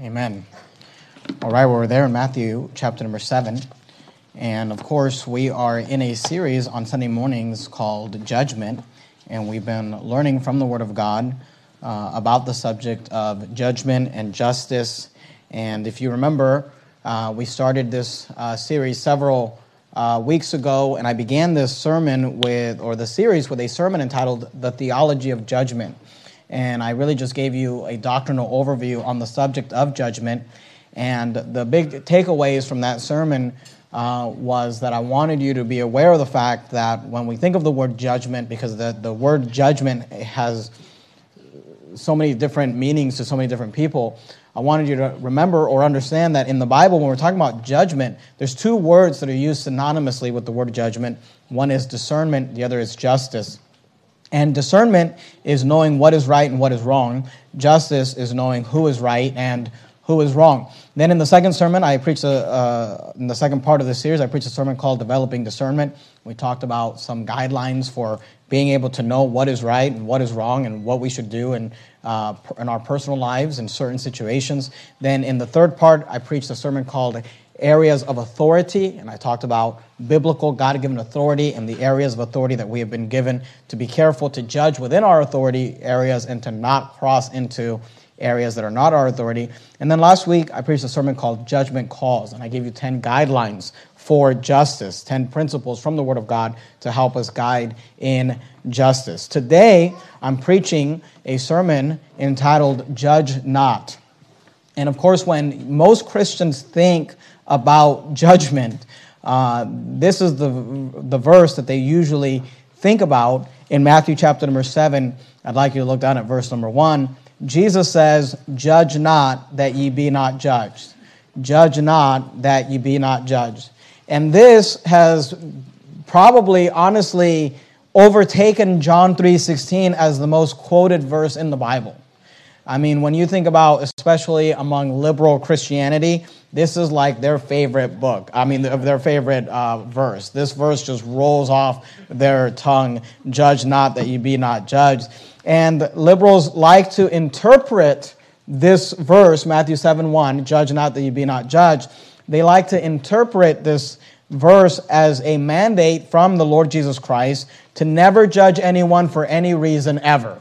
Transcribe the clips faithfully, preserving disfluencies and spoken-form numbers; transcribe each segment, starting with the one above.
Amen. All right, well, we're there in Matthew chapter number seven. And of course, we are in a series on Sunday mornings called Judgment. And we've been learning from the Word of God uh, about the subject of judgment and justice. And if you remember, uh, we started this uh, series several uh, weeks ago. And I began this sermon with, or the series with a sermon entitled The Theology of Judgment. And I really just gave you a doctrinal overview on the subject of judgment. And the big takeaways from that sermon uh, was that I wanted you to be aware of the fact that when we think of the word judgment, because the, the word judgment has so many different meanings to so many different people, I wanted you to remember or understand that in the Bible, when we're talking about judgment, there's two words that are used synonymously with the word judgment. One is discernment, the other is justice. And discernment is knowing what is right and what is wrong. Justice is knowing who is right and who is wrong. Then in the second sermon, I preached a, uh, in the second part of the series, I preached a sermon called Developing Discernment. We talked about some guidelines for being able to know what is right and what is wrong and what we should do in, uh, in our personal lives in certain situations. Then in the third part, I preached a sermon called Areas of Authority, and I talked about biblical God-given authority and the areas of authority that we have been given to be careful to judge within our authority areas and to not cross into areas that are not our authority. And then last week, I preached a sermon called Judgment Calls, and I gave you ten guidelines for justice, ten principles from the Word of God to help us guide in justice. Today, I'm preaching a sermon entitled Judge Not. And of course, when most Christians think about judgment, uh, this is the the verse that they usually think about in Matthew chapter number seven. I'd like you to look down at verse number one. Jesus says, "Judge not, that ye be not judged. Judge not, that ye be not judged." And this has probably, honestly, overtaken John three sixteen as the most quoted verse in the Bible. I mean, when you think about, especially among liberal Christianity, this is like their favorite book. I mean, their favorite uh, verse. This verse just rolls off their tongue, "Judge not, that you be not judged." And liberals like to interpret this verse, Matthew seven one, "Judge not, that you be not judged." They like to interpret this verse as a mandate from the Lord Jesus Christ to never judge anyone for any reason ever.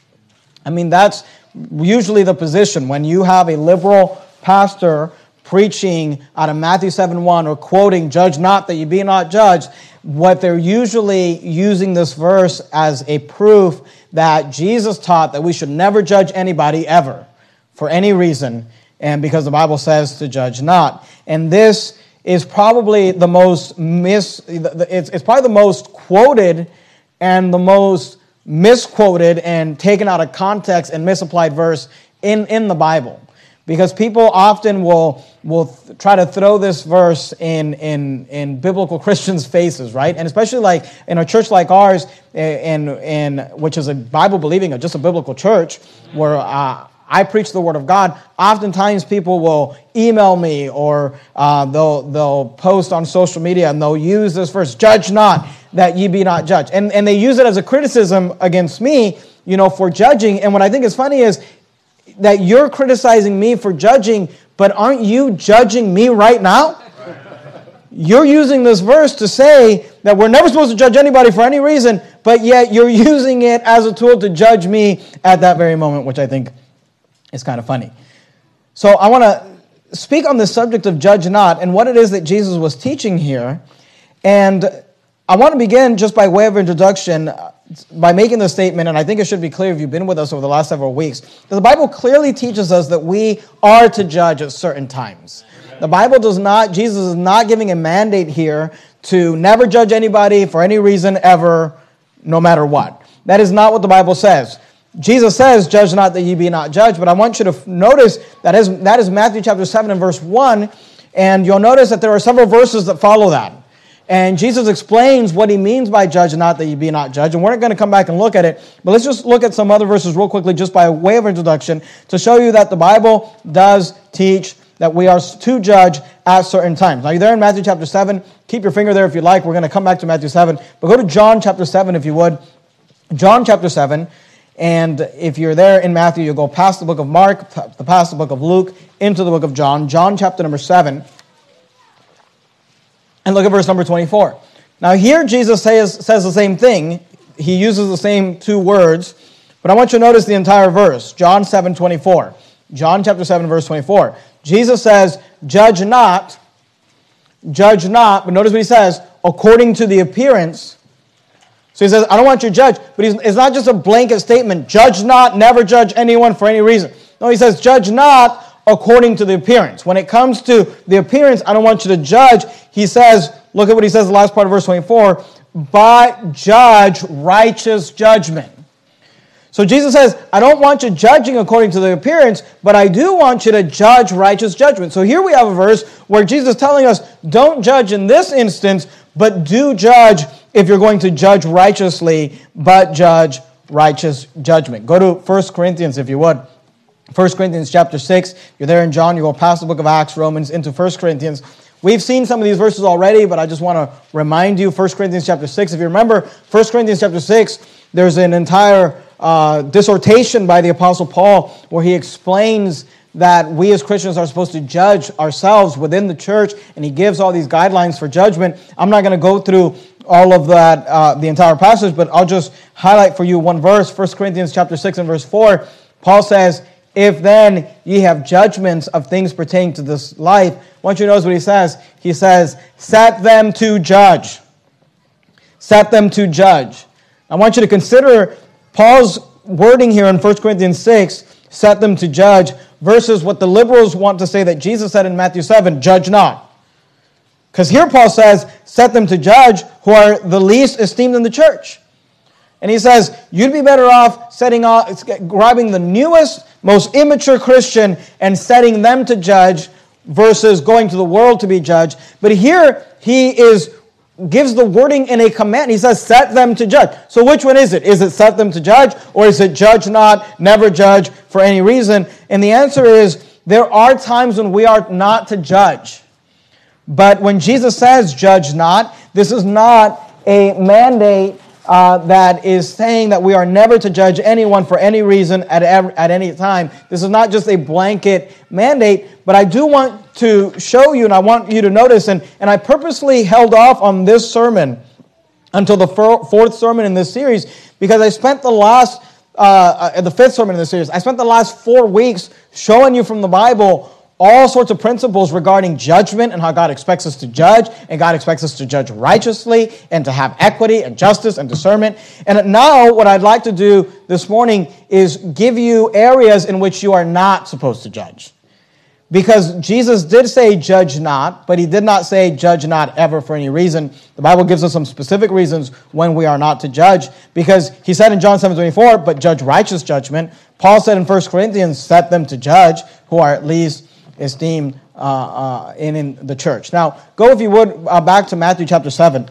I mean, that's usually the position when you have a liberal pastor preaching out of Matthew seven one or quoting, "Judge not, that you be not judged." What they're usually using this verse as a proof that Jesus taught that we should never judge anybody ever for any reason, and because the Bible says to judge not. And this is probably the most mis it's, it's probably the most quoted and the most misquoted and taken out of context and misapplied verse in, in the Bible. Because people often will will th- try to throw this verse in, in in biblical Christians' faces, right? And especially like in a church like ours, in in which is a Bible-believing or just a biblical church, where uh, I preach the Word of God. Oftentimes, people will email me or uh, they'll they'll post on social media and they'll use this verse, "Judge not, that ye be not judged," and and they use it as a criticism against me, you know, for judging. And what I think is funny is that you're criticizing me for judging, but aren't you judging me right now? You're using this verse to say that we're never supposed to judge anybody for any reason, but yet you're using it as a tool to judge me at that very moment, which I think is kind of funny. So I want to speak on the subject of judge not and what it is that Jesus was teaching here. And I want to begin just by way of introduction by making the statement, and I think it should be clear if you've been with us over the last several weeks, that the Bible clearly teaches us that we are to judge at certain times. The Bible does not, Jesus is not giving a mandate here to never judge anybody for any reason ever, no matter what. That is not what the Bible says. Jesus says, "Judge not, that ye be not judged," but I want you to notice that is, that is Matthew chapter seven and verse one, and you'll notice that there are several verses that follow that. And Jesus explains what he means by "judge not, that ye be not judged." And we're not going to come back and look at it, but let's just look at some other verses real quickly just by way of introduction to show you that the Bible does teach that we are to judge at certain times. Now, you're there in Matthew chapter seven. Keep your finger there if you like. We're going to come back to Matthew seven. But go to John chapter seven if you would. John chapter seven. And if you're there in Matthew, you'll go past the book of Mark, past the book of Luke, into the book of John. John chapter number seven. And look at verse number twenty-four. Now here Jesus says, says the same thing. He uses the same two words. But I want you to notice the entire verse. John seven twenty-four. John chapter seven, verse twenty-four. Jesus says, judge not, judge not, but notice what he says, according to the appearance. So he says, I don't want you to judge, but he's, it's not just a blanket statement, judge not, never judge anyone for any reason. No, he says, judge not according to the appearance. When it comes to the appearance, I don't want you to judge. He says, look at what he says in the last part of verse twenty-four, but judge righteous judgment. So Jesus says, I don't want you judging according to the appearance, but I do want you to judge righteous judgment. So here we have a verse where Jesus is telling us, don't judge in this instance, but do judge if you're going to judge righteously, but judge righteous judgment. Go to First Corinthians, if you would. First Corinthians chapter six. You're there in John. You go past the book of Acts, Romans, into First Corinthians. We've seen some of these verses already, but I just want to remind you, First Corinthians chapter six. If you remember, First Corinthians chapter six, there's an entire uh, dissertation by the Apostle Paul where he explains that we as Christians are supposed to judge ourselves within the church, and he gives all these guidelines for judgment. I'm not going to go through all of that, uh, the entire passage, but I'll just highlight for you one verse, First Corinthians chapter six and verse four. Paul says, if then ye have judgments of things pertaining to this life, I want you to notice what he says. He says, set them to judge. Set them to judge. I want you to consider Paul's wording here in First Corinthians six, set them to judge, versus what the liberals want to say that Jesus said in Matthew seven, judge not. Because here Paul says, set them to judge who are the least esteemed in the church. And he says, you'd be better off setting off, grabbing the newest, most immature Christian and setting them to judge versus going to the world to be judged. But here he is gives the wording in a command. He says, set them to judge. So which one is it? Is it set them to judge, or is it judge not, never judge for any reason? And the answer is, there are times when we are not to judge. But when Jesus says judge not, this is not a mandate uh, that is saying that we are never to judge anyone for any reason at, every, at any time. This is not just a blanket mandate, but I do want to show you, and I want you to notice, and, and I purposely held off on this sermon until the fourth sermon in this series, because I spent the last, uh, the fifth sermon in this series, I spent the last four weeks showing you from the Bible all sorts of principles regarding judgment and how God expects us to judge, and God expects us to judge righteously and to have equity and justice and discernment. And now what I'd like to do this morning is give you areas in which you are not supposed to judge. Because Jesus did say judge not, but he did not say judge not ever for any reason. The Bible gives us some specific reasons when we are not to judge. Because he said in John seven twenty-four, but judge righteous judgment. Paul said in First Corinthians, set them to judge who are at least esteemed uh, uh, in, in the church. Now, go if you would uh, back to Matthew chapter seven.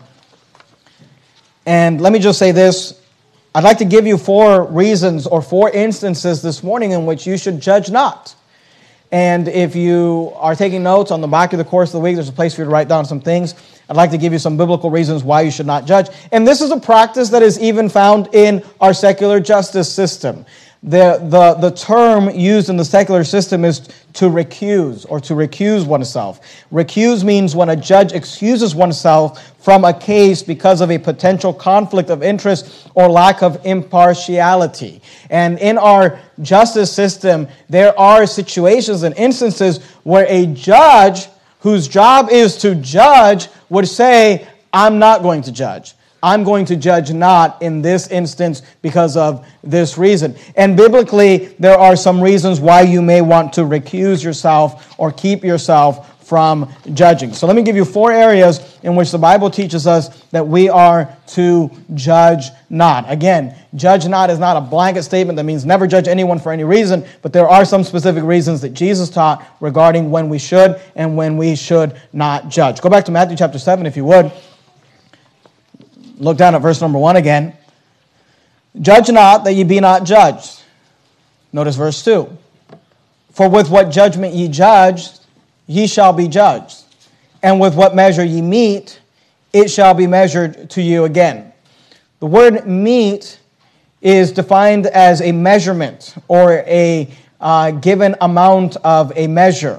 And let me just say this. I'd like to give you four reasons or four instances this morning in which you should judge not. And if you are taking notes on the back of the course of the week, there's a place for you to write down some things. I'd like to give you some biblical reasons why you should not judge. And this is a practice that is even found in our secular justice system. The, the, the term used in the secular system is to recuse or to recuse oneself. Recuse means when a judge excuses oneself from a case because of a potential conflict of interest or lack of impartiality. And in our justice system, there are situations and instances where a judge whose job is to judge would say, I'm not going to judge. I'm going to judge not in this instance because of this reason. And biblically, there are some reasons why you may want to recuse yourself or keep yourself from judging. So let me give you four areas in which the Bible teaches us that we are to judge not. Again, judge not is not a blanket statement that means never judge anyone for any reason, but there are some specific reasons that Jesus taught regarding when we should and when we should not judge. Go back to Matthew chapter seven if you would. Look down at verse number one again. Judge not that ye be not judged. Notice verse two. For with what judgment ye judge, ye shall be judged. And with what measure ye meet, it shall be measured to you again. The word meet is defined as a measurement or a uh, given amount of a measure,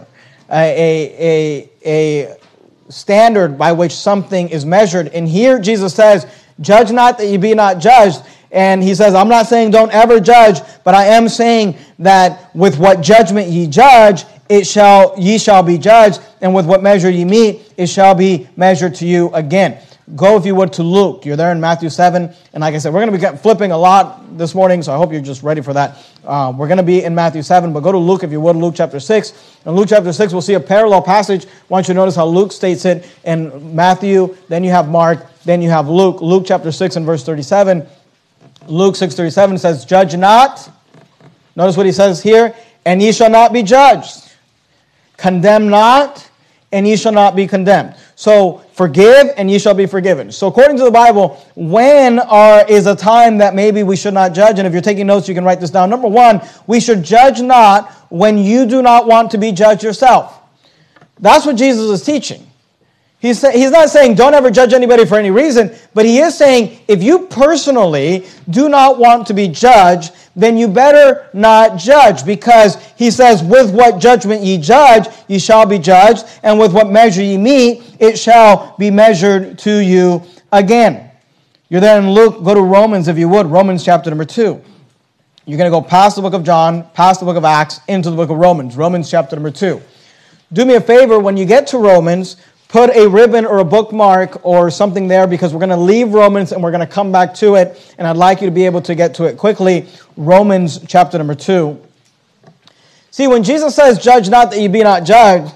a, a, a standard by which something is measured. And here Jesus says, judge not that ye be not judged. And he says, I'm not saying don't ever judge, but I am saying that with what judgment ye judge, it shall ye shall be judged, and with what measure ye meet, it shall be measured to you again. Go, if you would, to Luke. You're there in Matthew seven. And like I said, we're going to be flipping a lot this morning, so I hope you're just ready for that. Uh, we're going to be in Matthew seven, but go to Luke, if you would, Luke chapter six. In Luke chapter six, we'll see a parallel passage. I want you to notice how Luke states it in Matthew, then you have Mark, then you have Luke. Luke chapter six and verse thirty-seven. Luke six thirty-seven says, judge not. Notice what he says here. And ye shall not be judged. Condemn not, and ye shall not be condemned. So forgive, and ye shall be forgiven. So according to the Bible, when are, is a time that maybe we should not judge? And if you're taking notes, you can write this down. Number one, we should judge not when you do not want to be judged yourself. That's what Jesus is teaching. He's, say, he's not saying don't ever judge anybody for any reason, but he is saying if you personally do not want to be judged, then you better not judge, because he says, with what judgment ye judge, ye shall be judged, and with what measure ye meet, it shall be measured to you again. You're there in Luke. Go to Romans, if you would, Romans chapter number two. You're going to go past the book of John, past the book of Acts, into the book of Romans, Romans chapter number two. Do me a favor, when you get to Romans, put a ribbon or a bookmark or something there, because we're going to leave Romans and we're going to come back to it, and I'd like you to be able to get to it quickly. Romans chapter number two. See, when Jesus says, judge not that ye be not judged,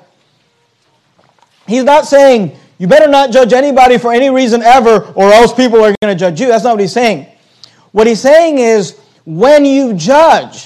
he's not saying, you better not judge anybody for any reason ever, or else people are going to judge you. That's not what he's saying. What he's saying is, when you judge,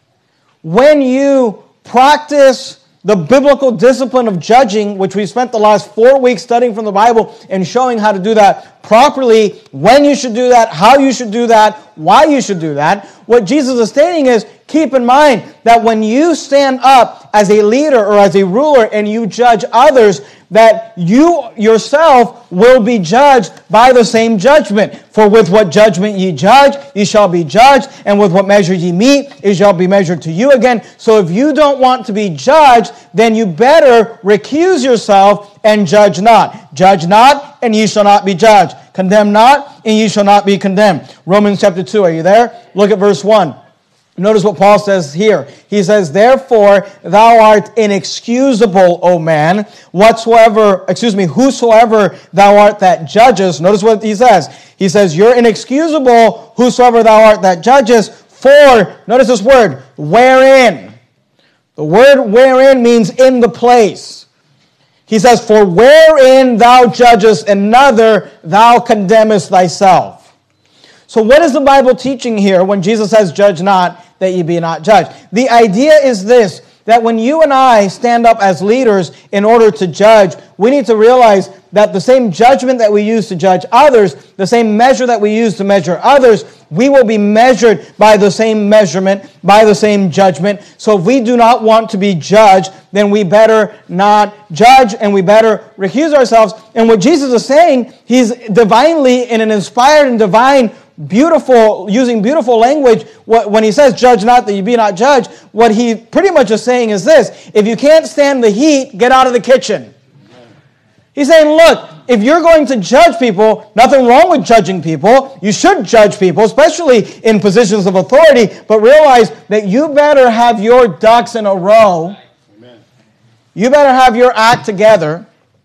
when you practice the biblical discipline of judging, which we spent the last four weeks studying from the Bible and showing how to do that properly, when you should do that, how you should do that, why you should do that. What Jesus is stating is, keep in mind that when you stand up as a leader or as a ruler and you judge others, that you yourself will be judged by the same judgment. For with what judgment ye judge, ye shall be judged, and with what measure ye meet, it shall be measured to you again. So if you don't want to be judged, then you better recuse yourself and judge not. Judge not, and ye shall not be judged. Condemn not, and ye shall not be condemned. Romans chapter two, are you there? Look at verse one. Notice what Paul says here. He says, therefore, thou art inexcusable, O man, whatsoever, excuse me, whosoever thou art that judges. Notice what he says. He says, you're inexcusable, whosoever thou art that judges, for, notice this word, wherein. The word wherein means in the place. He says, for wherein thou judgest another, thou condemnest thyself. So what is the Bible teaching here when Jesus says, judge not, that ye be not judged? The idea is this, that when you and I stand up as leaders in order to judge, we need to realize that the same judgment that we use to judge others, the same measure that we use to measure others, we will be measured by the same measurement, by the same judgment. So if we do not want to be judged, then we better not judge, and we better recuse ourselves. And what Jesus is saying, he's divinely, in an inspired and divine beautiful, using beautiful language, when he says, judge not that you be not judged, what he pretty much is saying is this: if you can't stand the heat, get out of the kitchen. He's saying, look, if you're going to judge people, nothing wrong with judging people. You should judge people, especially in positions of authority, but realize that you better have your ducks in a row. Amen. You better have your act together.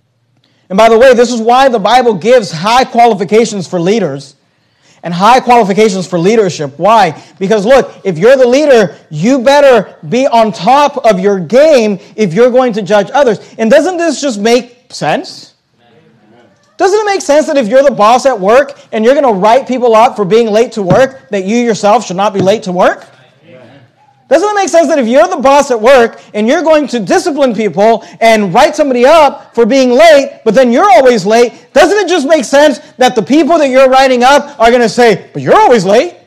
And by the way, this is why the Bible gives high qualifications for leaders and high qualifications for leadership. Why? Because look, if you're the leader, you better be on top of your game if you're going to judge others. And doesn't this just make sense? Doesn't it make sense that if you're the boss at work and you're going to write people up for being late to work, that you yourself should not be late to work? Doesn't it make sense that if you're the boss at work and you're going to discipline people and write somebody up for being late, but then you're always late, doesn't it just make sense that the people that you're writing up are going to say, but you're always late?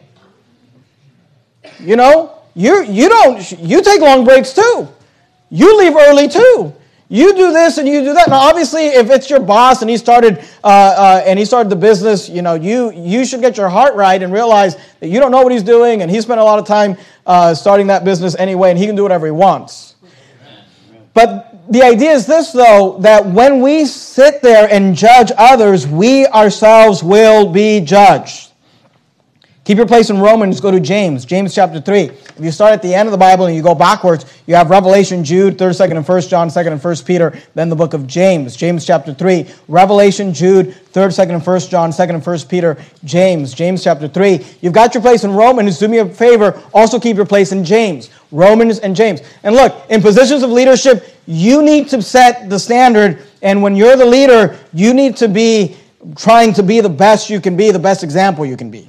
You know, you you don't, you take long breaks too. You leave early too. You do this and you do that. Now, obviously, if it's your boss and he started uh, uh, and he started the business, you know, you you should get your heart right and realize that you don't know what he's doing, and he spent a lot of time uh, starting that business anyway, and he can do whatever he wants. But the idea is this, though, that when we sit there and judge others, we ourselves will be judged. Keep your place in Romans, go to James, James chapter three. If you start at the end of the Bible and you go backwards, you have Revelation, Jude, third, second, and first John, second, and first Peter, then the book of James, James chapter three. Revelation, Jude, third, second, and first John, second, and first Peter, James, James chapter three. You've got your place in Romans. Do me a favor, also keep your place in James, Romans and James. And look, in positions of leadership, you need to set the standard, and when you're the leader, you need to be trying to be the best you can be, the best example you can be.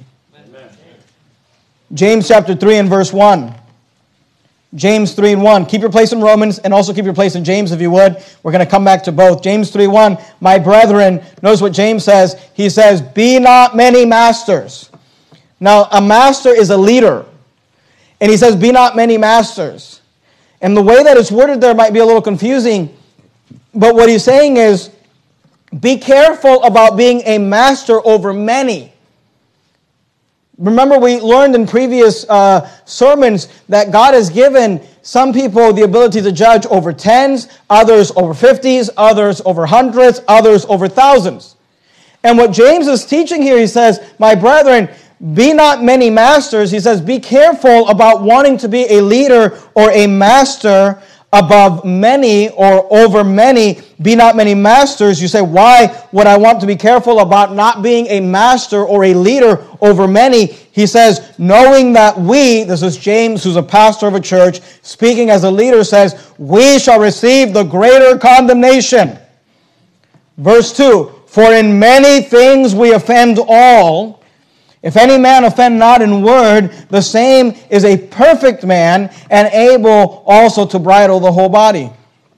James chapter three and verse one. James three and one. Keep your place in Romans and also keep your place in James if you would. We're going to come back to both. James three one. My brethren, notice what James says. He says, be not many masters. Now, a master is a leader. And he says, be not many masters. And the way that it's worded there might be a little confusing. But what he's saying is, be careful about being a master over many. Remember, we learned in previous uh, sermons that God has given some people the ability to judge over tens, others over fifties, others over hundreds, others over thousands. And what James is teaching here, he says, my brethren, be not many masters. He says, be careful about wanting to be a leader or a master above many or over many. Be not many masters. You say, why would I want to be careful about not being a master or a leader over many? He says, knowing that we, this is James, who's a pastor of a church, speaking as a leader, says, we shall receive the greater condemnation. Verse two, for in many things we offend all. If any man offend not in word, the same is a perfect man and able also to bridle the whole body.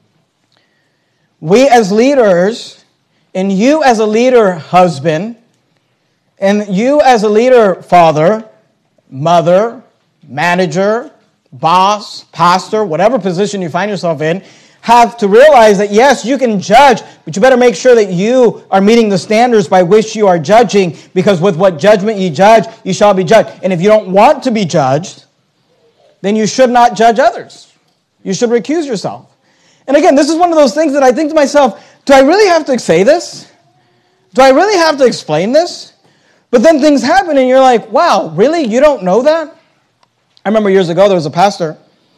We as leaders, and you as a leader husband, and you as a leader father, mother, manager, boss, pastor, whatever position you find yourself in, have to realize that, yes, you can judge, but you better make sure that you are meeting the standards by which you are judging, because with what judgment you judge, you shall be judged. And if you don't want to be judged, then you should not judge others. You should recuse yourself. And again, this is one of those things that I think to myself, do I really have to say this? Do I really have to explain this? But then things happen and you're like, wow, really? You don't know that? I remember years ago there was a pastor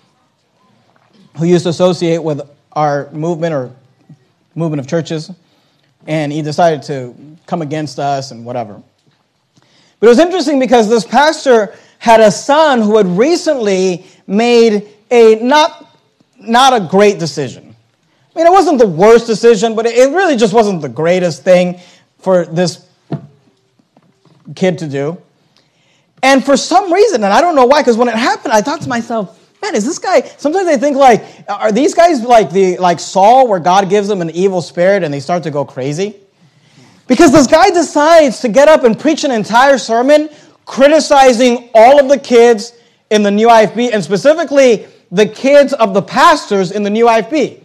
who used to associate with our movement or movement of churches, and he decided to come against us and whatever. But it was interesting because this pastor had a son who had recently made a not, not a great decision. I mean, it wasn't the worst decision, but it really just wasn't the greatest thing for this kid to do. And for some reason, and I don't know why, because when it happened, I thought to myself, man, is this guy, sometimes I think like, are these guys like the like Saul, where God gives them an evil spirit and they start to go crazy? Because this guy decides to get up and preach an entire sermon criticizing all of the kids in the New I F B, and specifically the kids of the pastors in the New I F B.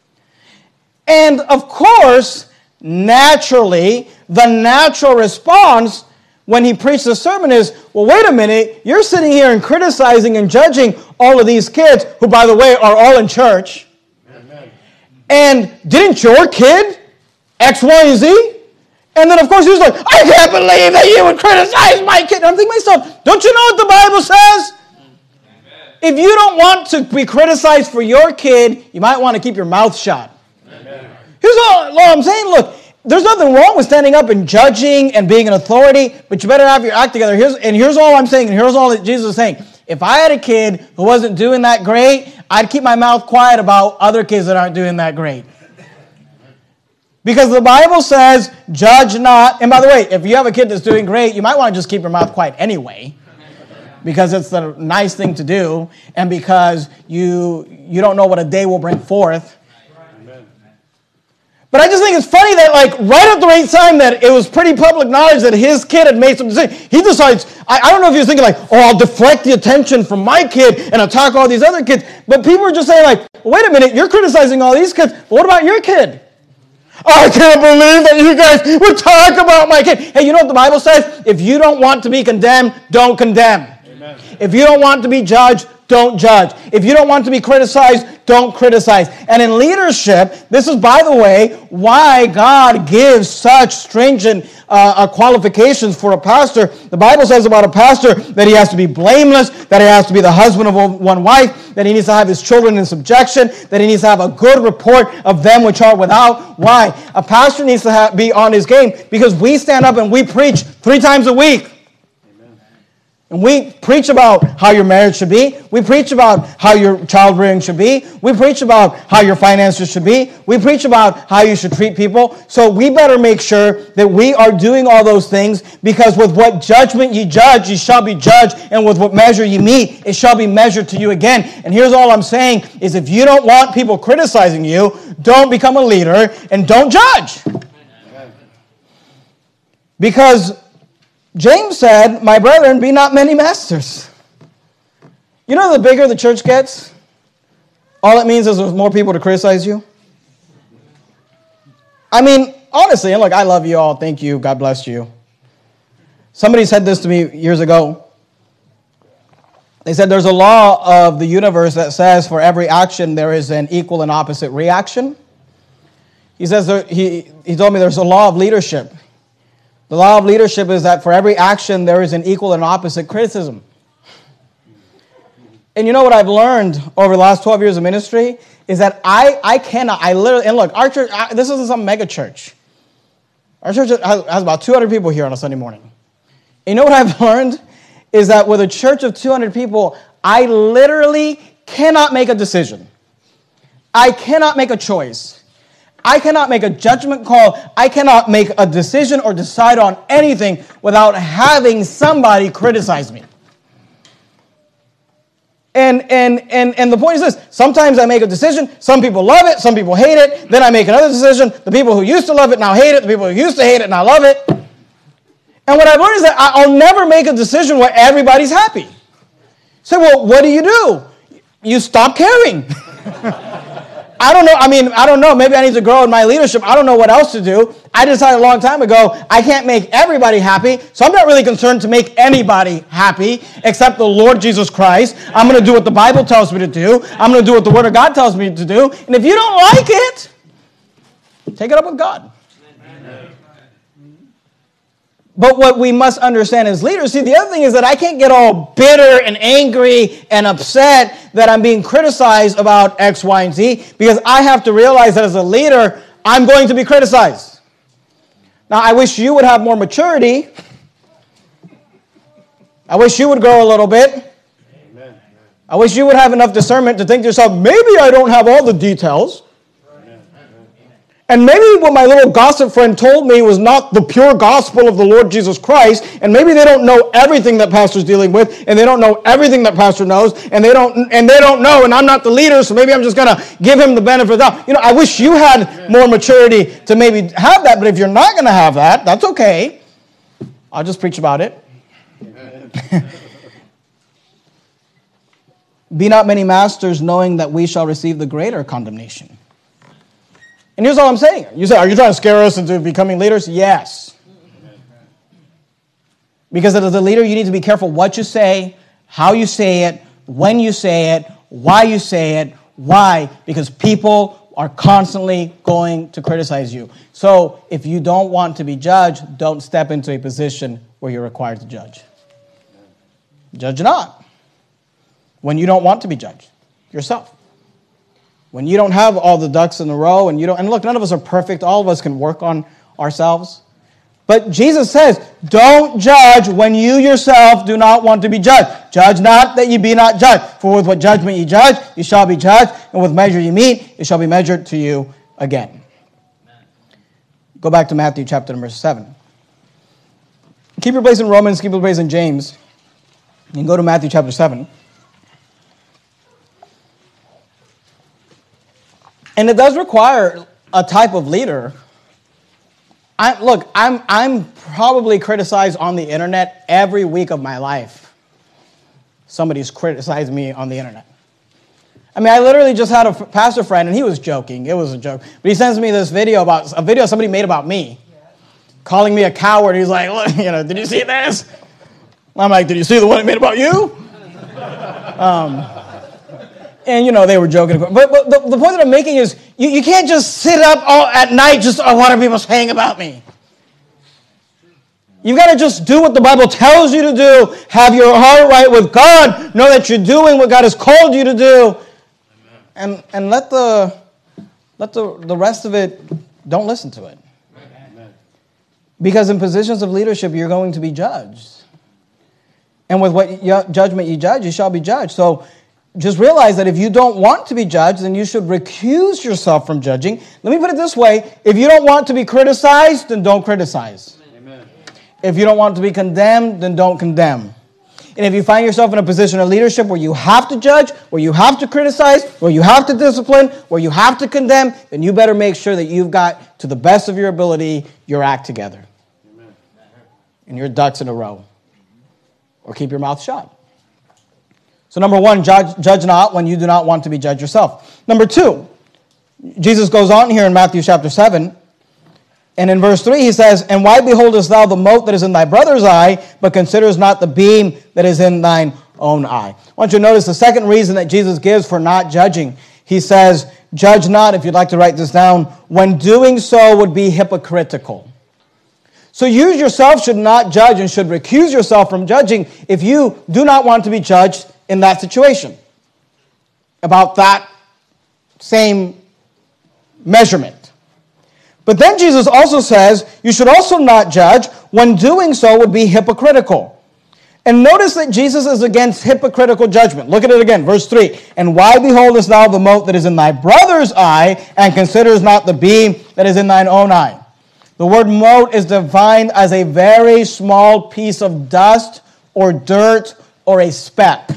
And of course, naturally, the natural response when he preached the sermon is, well, wait a minute, you're sitting here and criticizing and judging all of these kids, who, by the way, are all in church. Amen. And didn't your kid X, Y, and Z? And then, of course, he was like, I can't believe that you would criticize my kid. And I'm thinking to myself, don't you know what the Bible says? Amen. If you don't want to be criticized for your kid, you might want to keep your mouth shut. Amen. Here's all, all I'm saying, look, there's nothing wrong with standing up and judging and being an authority, but you better have your act together. Here's, and here's all I'm saying, and here's all that Jesus is saying. If I had a kid who wasn't doing that great, I'd keep my mouth quiet about other kids that aren't doing that great. Because the Bible says, judge not. And by the way, if you have a kid that's doing great, you might want to just keep your mouth quiet anyway, because it's the nice thing to do, and because you, you don't know what a day will bring forth. But I just think it's funny that, like, right at the right time that it was pretty public knowledge that his kid had made some decision, he decides, I, I don't know if he was thinking, like, oh, I'll deflect the attention from my kid and attack all these other kids. But people are just saying, like, wait a minute, you're criticizing all these kids. But what about your kid? I can't believe that you guys would talk about my kid. Hey, you know what the Bible says? If you don't want to be condemned, don't condemn. Amen. If you don't want to be judged, don't judge. If you don't want to be criticized, don't criticize. And in leadership, this is, by the way, why God gives such stringent uh, qualifications for a pastor. The Bible says about a pastor that he has to be blameless, that he has to be the husband of one wife, that he needs to have his children in subjection, that he needs to have a good report of them which are without. Why? A pastor needs to have, be on his game because we stand up and we preach three times a week. And we preach about how your marriage should be. We preach about how your child rearing should be. We preach about how your finances should be. We preach about how you should treat people. So we better make sure that we are doing all those things because with what judgment ye judge, ye shall be judged. And with what measure ye meet, it shall be measured to you again. And here's all I'm saying is if you don't want people criticizing you, don't become a leader and don't judge. Because James said, my brethren, be not many masters. You know, the bigger the church gets, all it means is there's more people to criticize you. I mean, honestly, and look, I love you all. Thank you. God bless you. Somebody said this to me years ago. They said there's a law of the universe that says for every action there is an equal and opposite reaction. He says there, he, he told me there's a law of leadership. The law of leadership is that for every action, there is an equal and opposite criticism. And you know what I've learned over the last twelve years of ministry is that I, I cannot, I literally, and look, our church, this isn't some mega church. Our church has, has about two hundred people here on a Sunday morning. And you know what I've learned is that with a church of two hundred people, I literally cannot make a decision. I cannot make a choice. I cannot make a judgment call. I cannot make a decision or decide on anything without having somebody criticize me. And, and, and, and the point is this. Sometimes I make a decision. Some people love it. Some people hate it. Then I make another decision. The people who used to love it now hate it. The people who used to hate it now love it. And what I've learned is that I'll never make a decision where everybody's happy. Say, well, what do you do? You stop caring. I don't know. I mean, I don't know. Maybe I need to grow in my leadership. I don't know what else to do. I decided a long time ago, I can't make everybody happy, so I'm not really concerned to make anybody happy except the Lord Jesus Christ. I'm going to do what the Bible tells me to do. I'm going to do what the Word of God tells me to do. And if you don't like it, take it up with God. Amen. But what we must understand as leaders, see, the other thing is that I can't get all bitter and angry and upset that I'm being criticized about X, Y, and Z, because I have to realize that as a leader, I'm going to be criticized. Now, I wish you would have more maturity. I wish you would grow a little bit. Amen. I wish you would have enough discernment to think to yourself, maybe I don't have all the details. And maybe what my little gossip friend told me was not the pure gospel of the Lord Jesus Christ, and maybe they don't know everything that pastor's dealing with, and they don't know everything that pastor knows, and they don't and they don't know, and I'm not the leader, so maybe I'm just going to give him the benefit of the doubt. You know, I wish you had more maturity to maybe have that, but if you're not going to have that, that's okay. I'll just preach about it. Be not many masters, knowing that we shall receive the greater condemnation. And here's all I'm saying. You say, are you trying to scare us into becoming leaders? Yes. Because as a leader, you need to be careful what you say, how you say it, when you say it, why you say it. Why? Because people are constantly going to criticize you. So if you don't want to be judged, don't step into a position where you're required to judge. Judge not. When you don't want to be judged yourself. When you don't have all the ducks in a row, and you don't, and look, none of us are perfect. All of us can work on ourselves. But Jesus says, don't judge when you yourself do not want to be judged. Judge not that ye be not judged. For with what judgment ye judge, ye shall be judged. And with measure ye meet, it shall be measured to you again. Amen. Go back to Matthew chapter number seven. Keep your place in Romans, keep your place in James. And go to Matthew chapter seven. And it does require a type of leader. I, look, I'm, I'm probably criticized on the internet every week of my life. Somebody's criticized me on the internet. I mean, I literally just had a pastor friend, and he was joking. It was a joke. But he sends me this video about, a video somebody made about me, calling me a coward. He's like, look, you know, did you see this? I'm like, did you see the one I made about you? Um, and, you know, they were joking. But, but the, the point that I'm making is you, you can't just sit up all at night just, oh, what are people saying about me? You've got to just do what the Bible tells you to do. Have your heart right with God. Know that you're doing what God has called you to do. And and let the let the, the rest of it, don't listen to it. Amen. Because in positions of leadership, you're going to be judged. And with what you, judgment you judge, you shall be judged. So just realize that if you don't want to be judged, then you should recuse yourself from judging. Let me put it this way. If you don't want to be criticized, then don't criticize. Amen. If you don't want to be condemned, then don't condemn. And if you find yourself in a position of leadership where you have to judge, where you have to criticize, where you have to discipline, where you have to condemn, then you better make sure that you've got, to the best of your ability, your act together. Amen. And your ducks in a row. Or keep your mouth shut. So number one, judge, judge not when you do not want to be judged yourself. Number two, Jesus goes on here in Matthew chapter seven. And in verse three, he says, and why beholdest thou the mote that is in thy brother's eye, but considerest not the beam that is in thine own eye? I want you to notice the second reason that Jesus gives for not judging. He says, judge not, if you'd like to write this down, when doing so would be hypocritical. So you yourself should not judge and should recuse yourself from judging if you do not want to be judged in that situation. About that same measurement. But then Jesus also says, you should also not judge when doing so would be hypocritical. And notice that Jesus is against hypocritical judgment. Look at it again, verse three. And why beholdest thou the mote that is in thy brother's eye, and considerest not the beam that is in thine own eye? The word mote is defined as a very small piece of dust or dirt or a speck.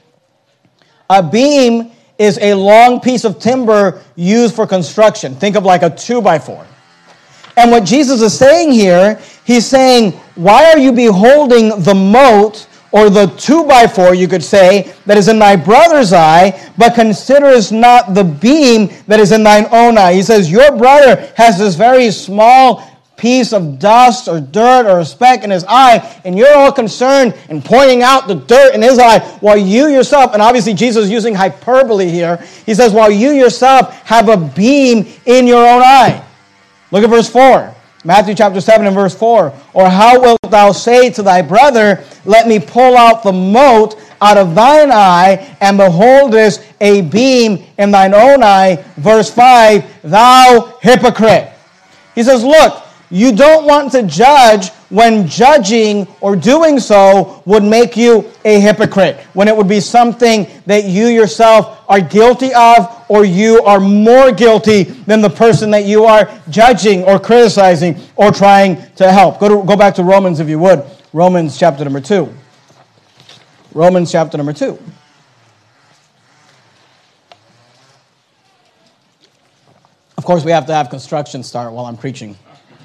A beam is a long piece of timber used for construction. Think of like a two by four. And what Jesus is saying here, he's saying, why are you beholding the mote, or the two by four, you could say, that is in thy brother's eye, but considerest not the beam that is in thine own eye? He says, your brother has this very small piece of dust or dirt or a speck in his eye, and you're all concerned and pointing out the dirt in his eye, while you yourself, and obviously Jesus is using hyperbole here, he says, while you yourself have a beam in your own eye. Look at verse four. Matthew chapter seven and verse four. Or how wilt thou say to thy brother, let me pull out the mote out of thine eye, and beholdest a beam in thine own eye? Verse five, thou hypocrite. He says, look, you don't want to judge when judging or doing so would make you a hypocrite, when it would be something that you yourself are guilty of, or you are more guilty than the person that you are judging or criticizing or trying to help. Go to, go back to Romans if you would. Romans chapter number two. Romans chapter number two. Of course, we have to have construction start while I'm preaching.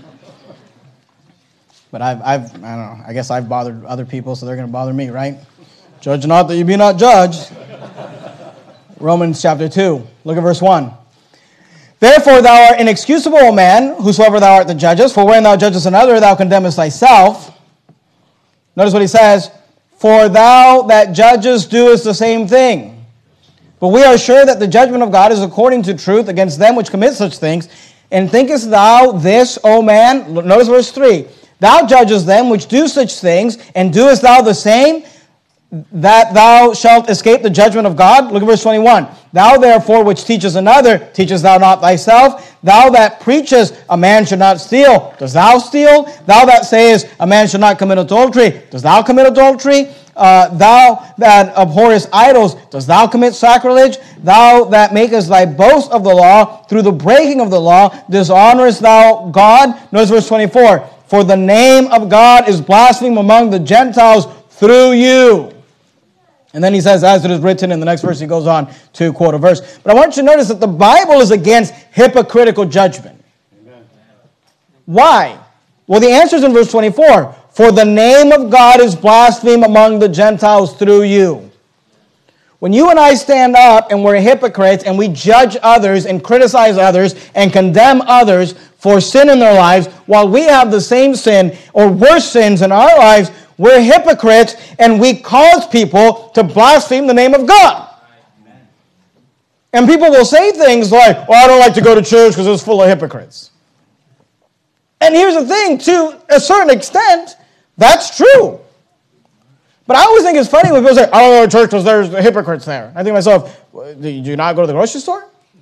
But I've, I've, I don't know, I guess I've bothered other people, so they're going to bother me, right? Judge not that you be not judged. Romans chapter two, look at verse one. Therefore thou art inexcusable, O man, whosoever thou art that judgest, for when thou judgest another, thou condemnest thyself. Notice what he says, for thou that judgest doest the same thing. But we are sure that the judgment of God is according to truth against them which commit such things. And thinkest thou this, O man? Notice verse three. Thou judgest them which do such things, and doest thou the same, that thou shalt escape the judgment of God? Look at verse twenty-one. Thou therefore which teachest another, teachest thou not thyself? Thou that preachest a man should not steal, dost thou steal? Thou that sayest a man should not commit adultery, dost thou commit adultery? Uh, thou that abhorrest idols, dost thou commit sacrilege? Thou that makest thy boast of the law, through the breaking of the law, dishonorest thou God? Notice verse twenty-four. For the name of God is blasphemed among the Gentiles through you. And then he says, as it is written, in the next verse he goes on to quote a verse. But I want you to notice that the Bible is against hypocritical judgment. Amen. Why? Well, the answer is in verse twenty-four. For the name of God is blasphemed among the Gentiles through you. When you and I stand up and we're hypocrites and we judge others and criticize others and condemn others for sin in their lives while we have the same sin or worse sins in our lives, we're hypocrites and we cause people to blaspheme the name of God. And people will say things like, well, I don't like to go to church because it's full of hypocrites. And here's the thing, to a certain extent, that's true. But I always think it's funny when people say, I don't go to church because there's hypocrites there. I think to myself, do you not go to the grocery store?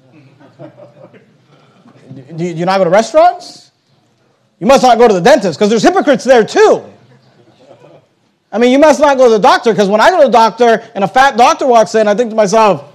Do you not go to restaurants? You must not go to the dentist because there's hypocrites there too. I mean, you must not go to the doctor because when I go to the doctor and a fat doctor walks in, I think to myself,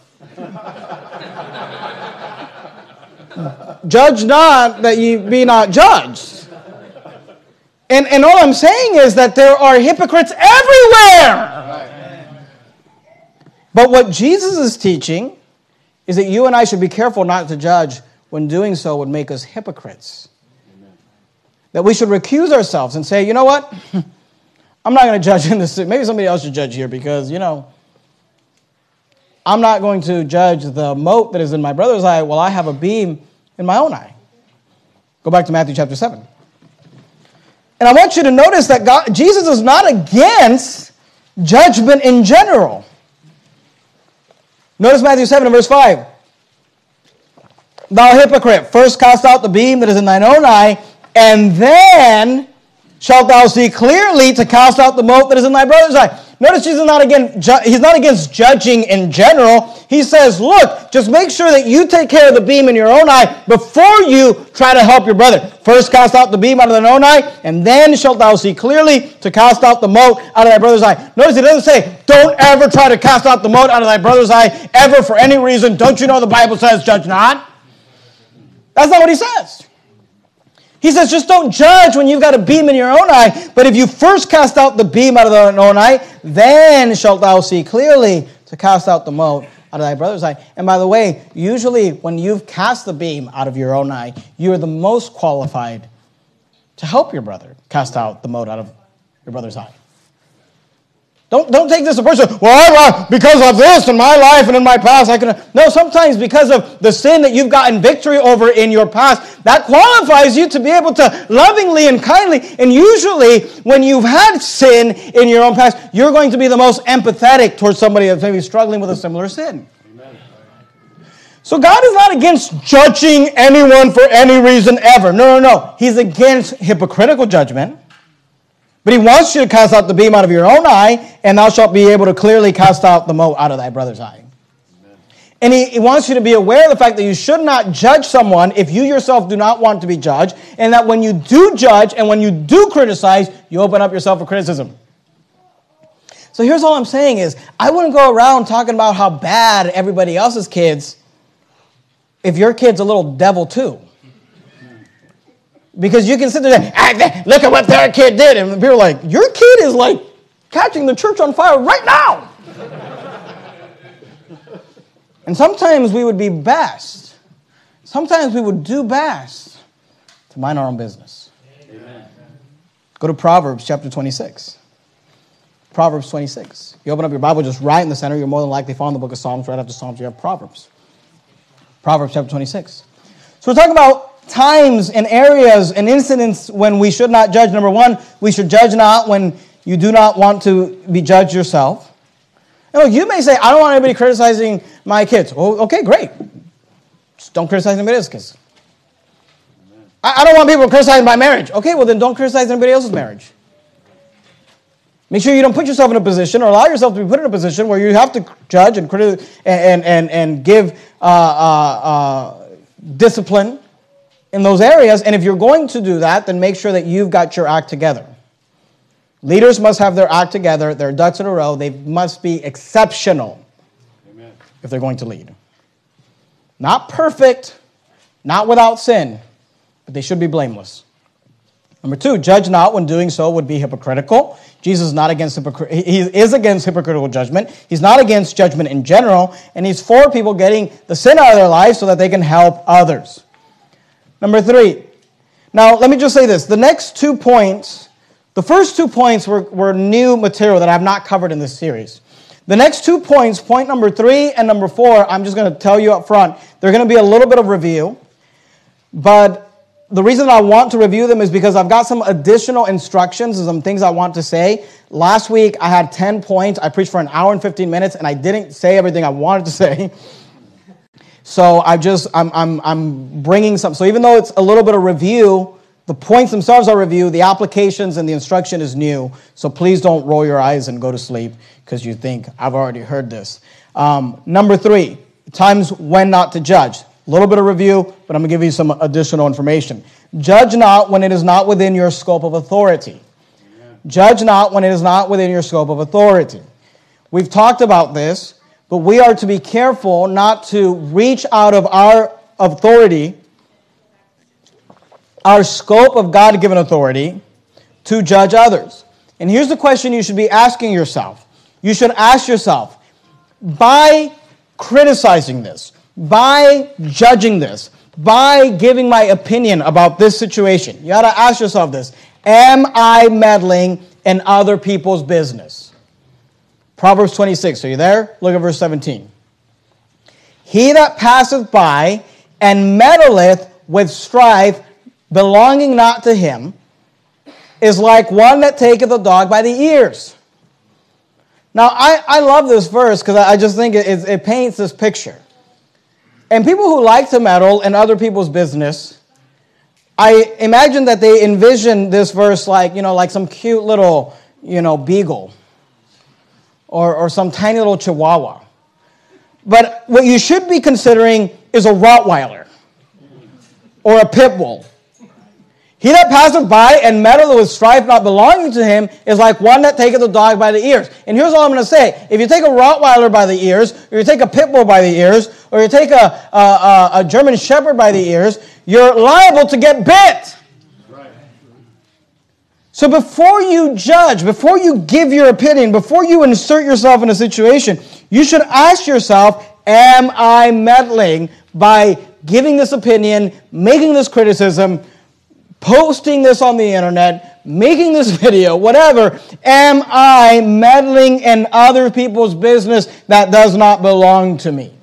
judge not that ye be not judged. And, and all I'm saying is that there are hypocrites everywhere. But what Jesus is teaching is that you and I should be careful not to judge when doing so would make us hypocrites. That we should recuse ourselves and say, you know what? I'm not going to judge in this. Maybe somebody else should judge here because, you know, I'm not going to judge the mote that is in my brother's eye while I have a beam in my own eye. Go back to Matthew chapter seven. And I want you to notice that God, Jesus is not against judgment in general. Notice Matthew seven and verse five. Thou hypocrite, first cast out the beam that is in thine own eye, and then shalt thou see clearly to cast out the mote that is in thy brother's eye. Notice Jesus is not against, he's not against judging in general. He says, look, just make sure that you take care of the beam in your own eye before you try to help your brother. First cast out the beam out of thine own eye, and then shalt thou see clearly to cast out the mote out of thy brother's eye. Notice it doesn't say, don't ever try to cast out the mote out of thy brother's eye, ever for any reason. Don't you know the Bible says, judge not? That's not what he says. He says, just don't judge when you've got a beam in your own eye, but if you first cast out the beam out of thine own eye, then shalt thou see clearly to cast out the mote out of thy brother's eye. And by the way, usually when you've cast the beam out of your own eye, you are the most qualified to help your brother cast out the mote out of your brother's eye. Don't, don't take this as a person, well, I, because of this in my life and in my past, I can... No, sometimes because of the sin that you've gotten victory over in your past, that qualifies you to be able to lovingly and kindly, and usually when you've had sin in your own past, you're going to be the most empathetic towards somebody that's maybe struggling with a similar sin. Amen. So God is not against judging anyone for any reason ever. No, no, no. He's against hypocritical judgment. But he wants you to cast out the beam out of your own eye, and thou shalt be able to clearly cast out the mote out of thy brother's eye. Amen. And he, he wants you to be aware of the fact that you should not judge someone if you yourself do not want to be judged, and that when you do judge and when you do criticize, you open up yourself for criticism. So here's all I'm saying is, I wouldn't go around talking about how bad everybody else's kids if your kid's a little devil too. Because you can sit there and say, ah, look at what their kid did. And people are like, your kid is like catching the church on fire right now. And sometimes we would be best. Sometimes we would do best to mind our own business. Amen. Go to Proverbs chapter twenty-six. Proverbs twenty-six. You open up your Bible just right in the center. You're more than likely found the book of Psalms. Right after Psalms, you have Proverbs. Proverbs chapter twenty-six. So we're talking about times and areas and incidents when we should not judge. Number one, we should judge not when you do not want to be judged yourself. You know, you may say, I don't want anybody criticizing my kids. Oh, okay, great. Just don't criticize anybody else's kids. I, I don't want people criticizing my marriage. Okay, well then don't criticize anybody else's marriage. Make sure you don't put yourself in a position or allow yourself to be put in a position where you have to judge and criti- and, and, and give uh, uh, uh, discipline in those areas. And if you're going to do that, then make sure that you've got your act together. Leaders must have their act together, their ducks in a row. They must be exceptional. Amen. If they're going to lead. Not perfect, not without sin, but they should be blameless. Number two, judge not when doing so would be hypocritical. Jesus is not against hypocr- he is against hypocritical judgment. He's not against judgment in general, and he's for people getting the sin out of their lives so that they can help others. Number three. Now, let me just say this. The next two points, the first two points were, were new material that I have not covered in this series. The next two points, point number three and number four, I'm just going to tell you up front, they're going to be a little bit of review, but the reason I want to review them is because I've got some additional instructions and some things I want to say. Last week, I had ten points. I preached for an hour and fifteen minutes, and I didn't say everything I wanted to say. So I just, I'm, I'm, I'm bringing some. So even though it's a little bit of review, the points themselves are review, the applications and the instruction is new. So please don't roll your eyes and go to sleep because you think, I've already heard this. Um, number three, times when not to judge. A little bit of review, but I'm going to give you some additional information. Judge not when it is not within your scope of authority. Amen. Judge not when it is not within your scope of authority. We've talked about this, but we are to be careful not to reach out of our authority, our scope of God-given authority, to judge others. And here's the question you should be asking yourself. You should ask yourself, by criticizing this, by judging this, by giving my opinion about this situation, you got to ask yourself this: am I meddling in other people's business? Proverbs twenty-six, are you there? Look at verse seventeen. He that passeth by and meddleth with strife belonging not to him is like one that taketh a dog by the ears. Now, I, I love this verse because I, I just think it, it, it paints this picture. And people who like to meddle in other people's business, I imagine that they envision this verse like, you know, like some cute little, you know, beagle or, or some tiny little chihuahua. But what you should be considering is a Rottweiler or a pit bull. He that passeth by and meddleth with strife not belonging to him is like one that taketh a dog by the ears. And here's all I'm going to say. If you take a Rottweiler by the ears, or you take a pit bull by the ears, or you take a, a, a, a German Shepherd by the ears, you're liable to get bit. Right. So before you judge, before you give your opinion, before you insert yourself in a situation, you should ask yourself, am I meddling by giving this opinion, making this criticism, posting this on the internet, making this video, whatever? Am I meddling in other people's business that does not belong to me?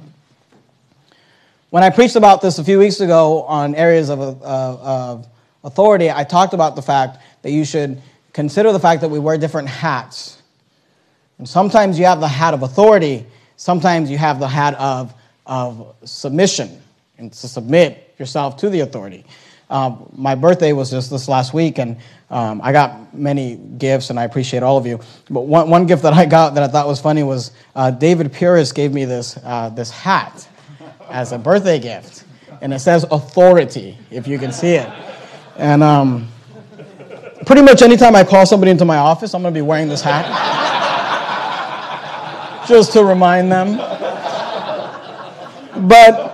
When I preached about this a few weeks ago on areas of, uh, of authority, I talked about the fact that you should consider the fact that we wear different hats. And sometimes you have the hat of authority, sometimes you have the hat of, of submission, and to submit yourself to the authority. Um, my birthday was just this last week, and um, I got many gifts, and I appreciate all of you. But one, one gift that I got that I thought was funny was uh, David Puris gave me this uh, this hat as a birthday gift, and it says authority, if you can see it. And um, pretty much anytime I call somebody into my office, I'm going to be wearing this hat, just to remind them. But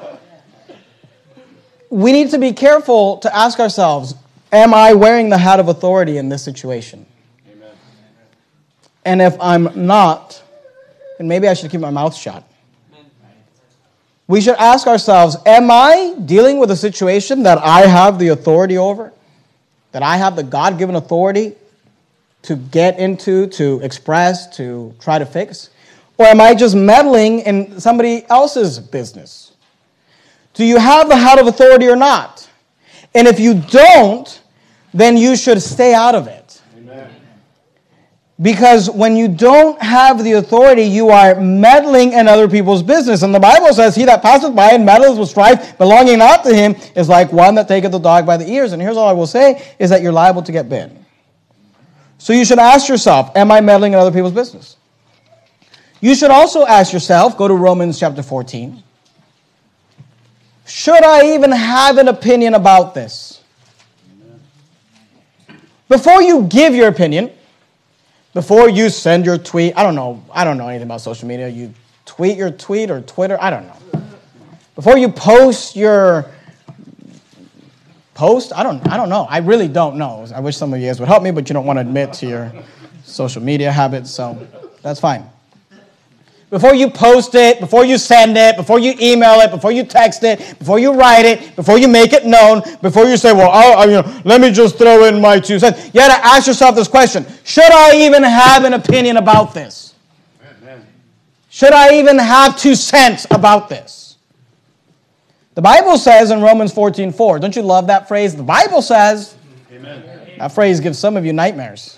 we need to be careful to ask ourselves, am I wearing the hat of authority in this situation? Amen. And if I'm not, then maybe I should keep my mouth shut. Amen. We should ask ourselves, am I dealing with a situation that I have the authority over? That I have the God-given authority to get into, to express, to try to fix? Or am I just meddling in somebody else's business? Do you have the hat of authority or not? And if you don't, then you should stay out of it. Amen. Because when you don't have the authority, you are meddling in other people's business. And the Bible says, he that passeth by and meddleth with strife, belonging not to him, is like one that taketh the dog by the ears. And here's all I will say, is that you're liable to get bit. So you should ask yourself, am I meddling in other people's business? You should also ask yourself, go to Romans chapter fourteen. Should I even have an opinion about this? Before you give your opinion, before you send your tweet, I don't know, I don't know anything about social media. You tweet your tweet or Twitter, I don't know. Before you post your post, I don't I don't know. I really don't know. I wish some of you guys would help me, but you don't want to admit to your social media habits, so that's fine. Before you post it, before you send it, before you email it, before you text it, before you write it, before you make it known, before you say, well, I'll, I, you know, let me just throw in my two cents. You got to ask yourself this question. Should I even have an opinion about this? Amen. Should I even have two cents about this? The Bible says in Romans fourteen four, don't you love that phrase? The Bible says, amen. That phrase gives some of you nightmares.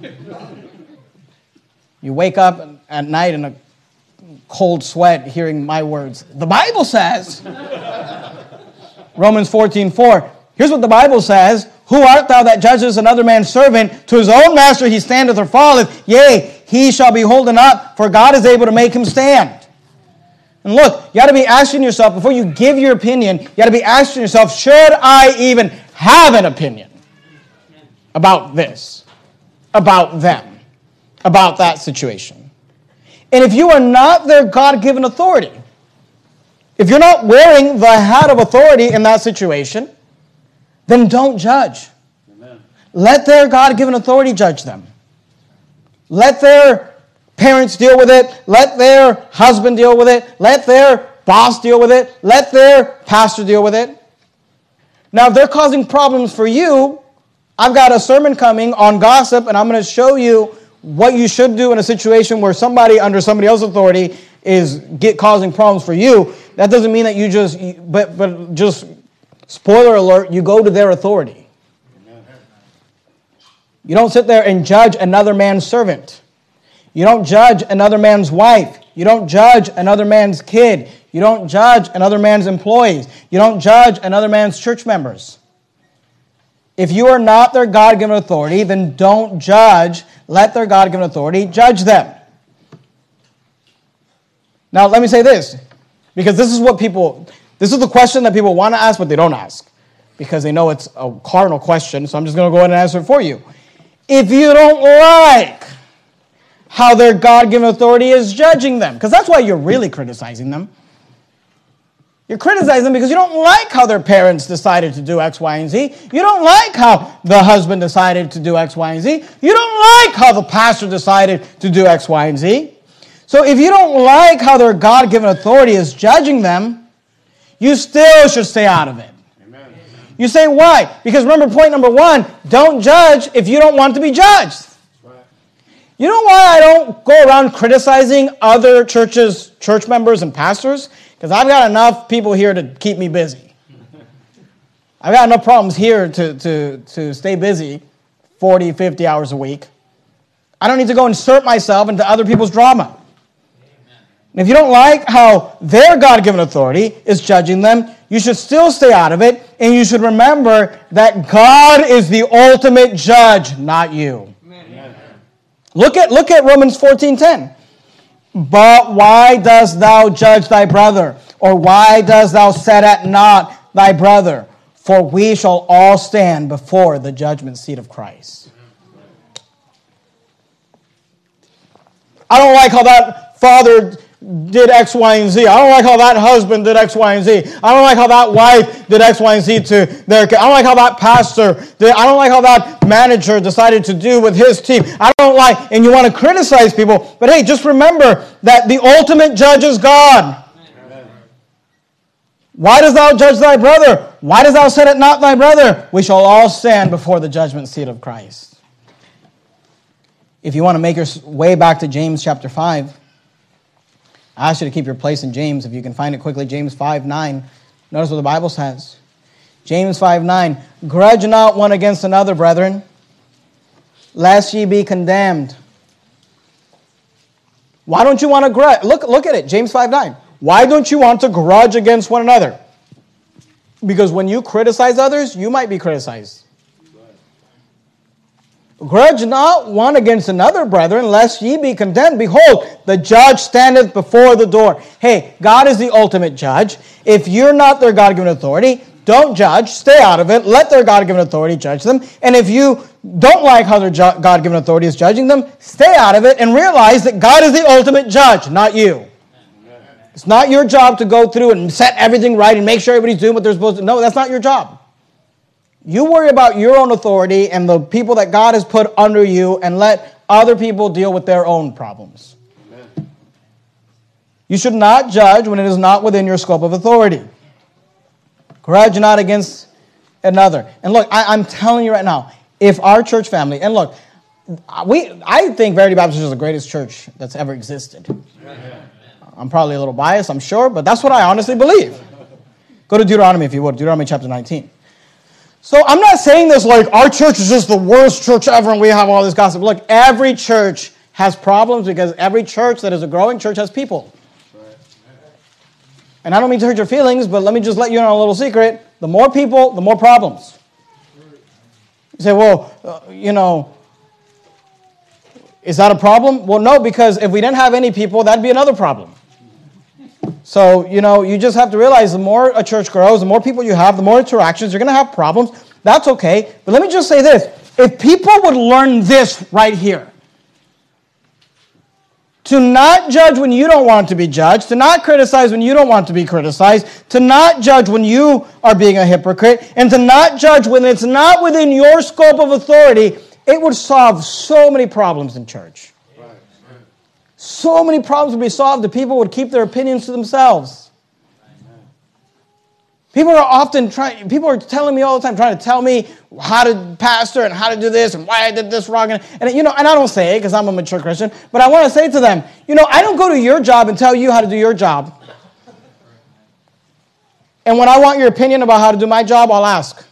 You wake up at night in a cold sweat hearing my words. The Bible says, Romans fourteen four, here's what the Bible says, who art thou that judgest another man's servant? To his own master he standeth or falleth. Yea, he shall be holden up, for God is able to make him stand. And look, you got to be asking yourself, before you give your opinion, you got to be asking yourself, should I even have an opinion about this, about them, about that situation? And if you are not their God-given authority, if you're not wearing the hat of authority in that situation, then don't judge. Amen. Let their God-given authority judge them. Let their parents deal with it. Let their husband deal with it. Let their boss deal with it. Let their pastor deal with it. Now, if they're causing problems for you, I've got a sermon coming on gossip, and I'm going to show you what you should do in a situation where somebody under somebody else's authority is get causing problems for you. That doesn't mean that you just, but but just, spoiler alert, you go to their authority. Amen. You don't sit there and judge another man's servant. You don't judge another man's wife. You don't judge another man's kid. You don't judge another man's employees. You don't judge another man's church members. If you are not their God-given authority, then don't judge. Let their God-given authority judge them. Now, let me say this, because this is what people, this is the question that people want to ask, but they don't ask, because they know it's a cardinal question, so I'm just going to go ahead and answer it for you. If you don't like how their God-given authority is judging them, because that's why you're really criticizing them. You're criticizing them because you don't like how their parents decided to do X, Y, and Z. You don't like how the husband decided to do X, Y, and Z. You don't like how the pastor decided to do X, Y, and Z. So if you don't like how their God-given authority is judging them, you still should stay out of it. Amen. You say, why? Because remember, point number one, don't judge if you don't want to be judged. Right. You know why I don't go around criticizing other churches, church members, and pastors? Because I've got enough people here to keep me busy. I've got enough problems here to, to, to stay busy forty, fifty hours a week. I don't need to go insert myself into other people's drama. And if you don't like how their God-given authority is judging them, you should still stay out of it, and you should remember that God is the ultimate judge, not you. Amen. Look at, look at Romans fourteen ten. But why dost thou judge thy brother? Or why dost thou set at naught thy brother? For we shall all stand before the judgment seat of Christ. I don't like how that father did X, Y, and Z. I don't like how that husband did X, Y, and Z. I don't like how that wife did X, Y, and Z to their kid. I don't like how that pastor did. I don't like how that manager decided to do with his team. I don't like, and you want to criticize people, but hey, just remember that the ultimate judge is God. Amen. Why dost thou judge thy brother? Why dost thou set at naught thy brother? We shall all stand before the judgment seat of Christ. If you want to make your way back to James chapter five, I ask you to keep your place in James. If you can find it quickly, James five nine. Notice what the Bible says. James five nine. Grudge not one against another, brethren, lest ye be condemned. Why don't you want to grudge? Look, look at it, James five nine. Why don't you want to grudge against one another? Because when you criticize others, you might be criticized. Grudge not one against another, brethren, lest ye be condemned. Behold, the judge standeth before the door. Hey, God is the ultimate judge. If you're not their God-given authority, don't judge. Stay out of it. Let their God-given authority judge them. And if you don't like how their God-given authority is judging them, stay out of it and realize that God is the ultimate judge, not you. It's not your job to go through and set everything right and make sure everybody's doing what they're supposed to. No, that's not your job. You worry about your own authority and the people that God has put under you, and let other people deal with their own problems. Amen. You should not judge when it is not within your scope of authority. Grudge not against another. And look, I, I'm telling you right now, if our church family, and look, we, I think Verity Baptist is the greatest church that's ever existed. Amen. I'm probably a little biased, I'm sure, but that's what I honestly believe. Go to Deuteronomy if you would, Deuteronomy chapter nineteen. So I'm not saying this like our church is just the worst church ever and we have all this gossip. Look, every church has problems because every church that is a growing church has people. And I don't mean to hurt your feelings, but let me just let you know a little secret. The more people, the more problems. You say, well, uh, you know, is that a problem? Well, no, because if we didn't have any people, that'd be another problem. So, you know, you just have to realize the more a church grows, the more people you have, the more interactions, you're going to have problems. That's okay. But let me just say this. If people would learn this right here, to not judge when you don't want to be judged, to not criticize when you don't want to be criticized, to not judge when you are being a hypocrite, and to not judge when it's not within your scope of authority, it would solve so many problems in church. So many problems would be solved if people would keep their opinions to themselves. People are often trying, people are telling me all the time, trying to tell me how to pastor and how to do this and why I did this wrong. And, and you know, and I don't say it because I'm a mature Christian, but I want to say to them, you know, I don't go to your job and tell you how to do your job. And when I want your opinion about how to do my job, I'll ask.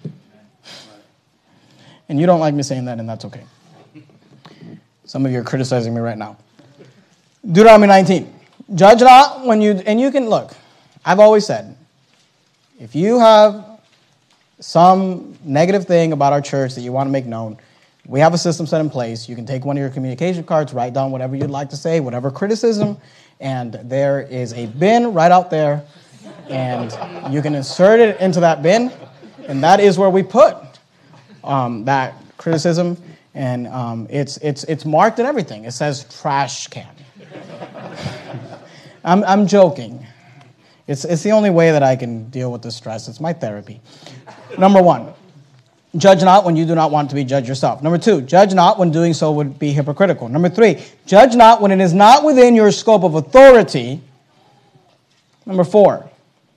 And you don't like me saying that, and that's okay. Some of you are criticizing me right now. Deuteronomy nineteen. Judge not when you, and you can, look, I've always said, if you have some negative thing about our church that you want to make known, we have a system set in place. You can take one of your communication cards, write down whatever you'd like to say, whatever criticism, and there is a bin right out there, and you can insert it into that bin, and that is where we put um, that criticism, and um, it's it's it's marked and everything. It says trash can. I'm I'm joking. It's it's the only way that I can deal with the stress. It's my therapy. Number one, judge not when you do not want to be judged yourself. Number two, judge not when doing so would be hypocritical. Number three, judge not when it is not within your scope of authority. Number four,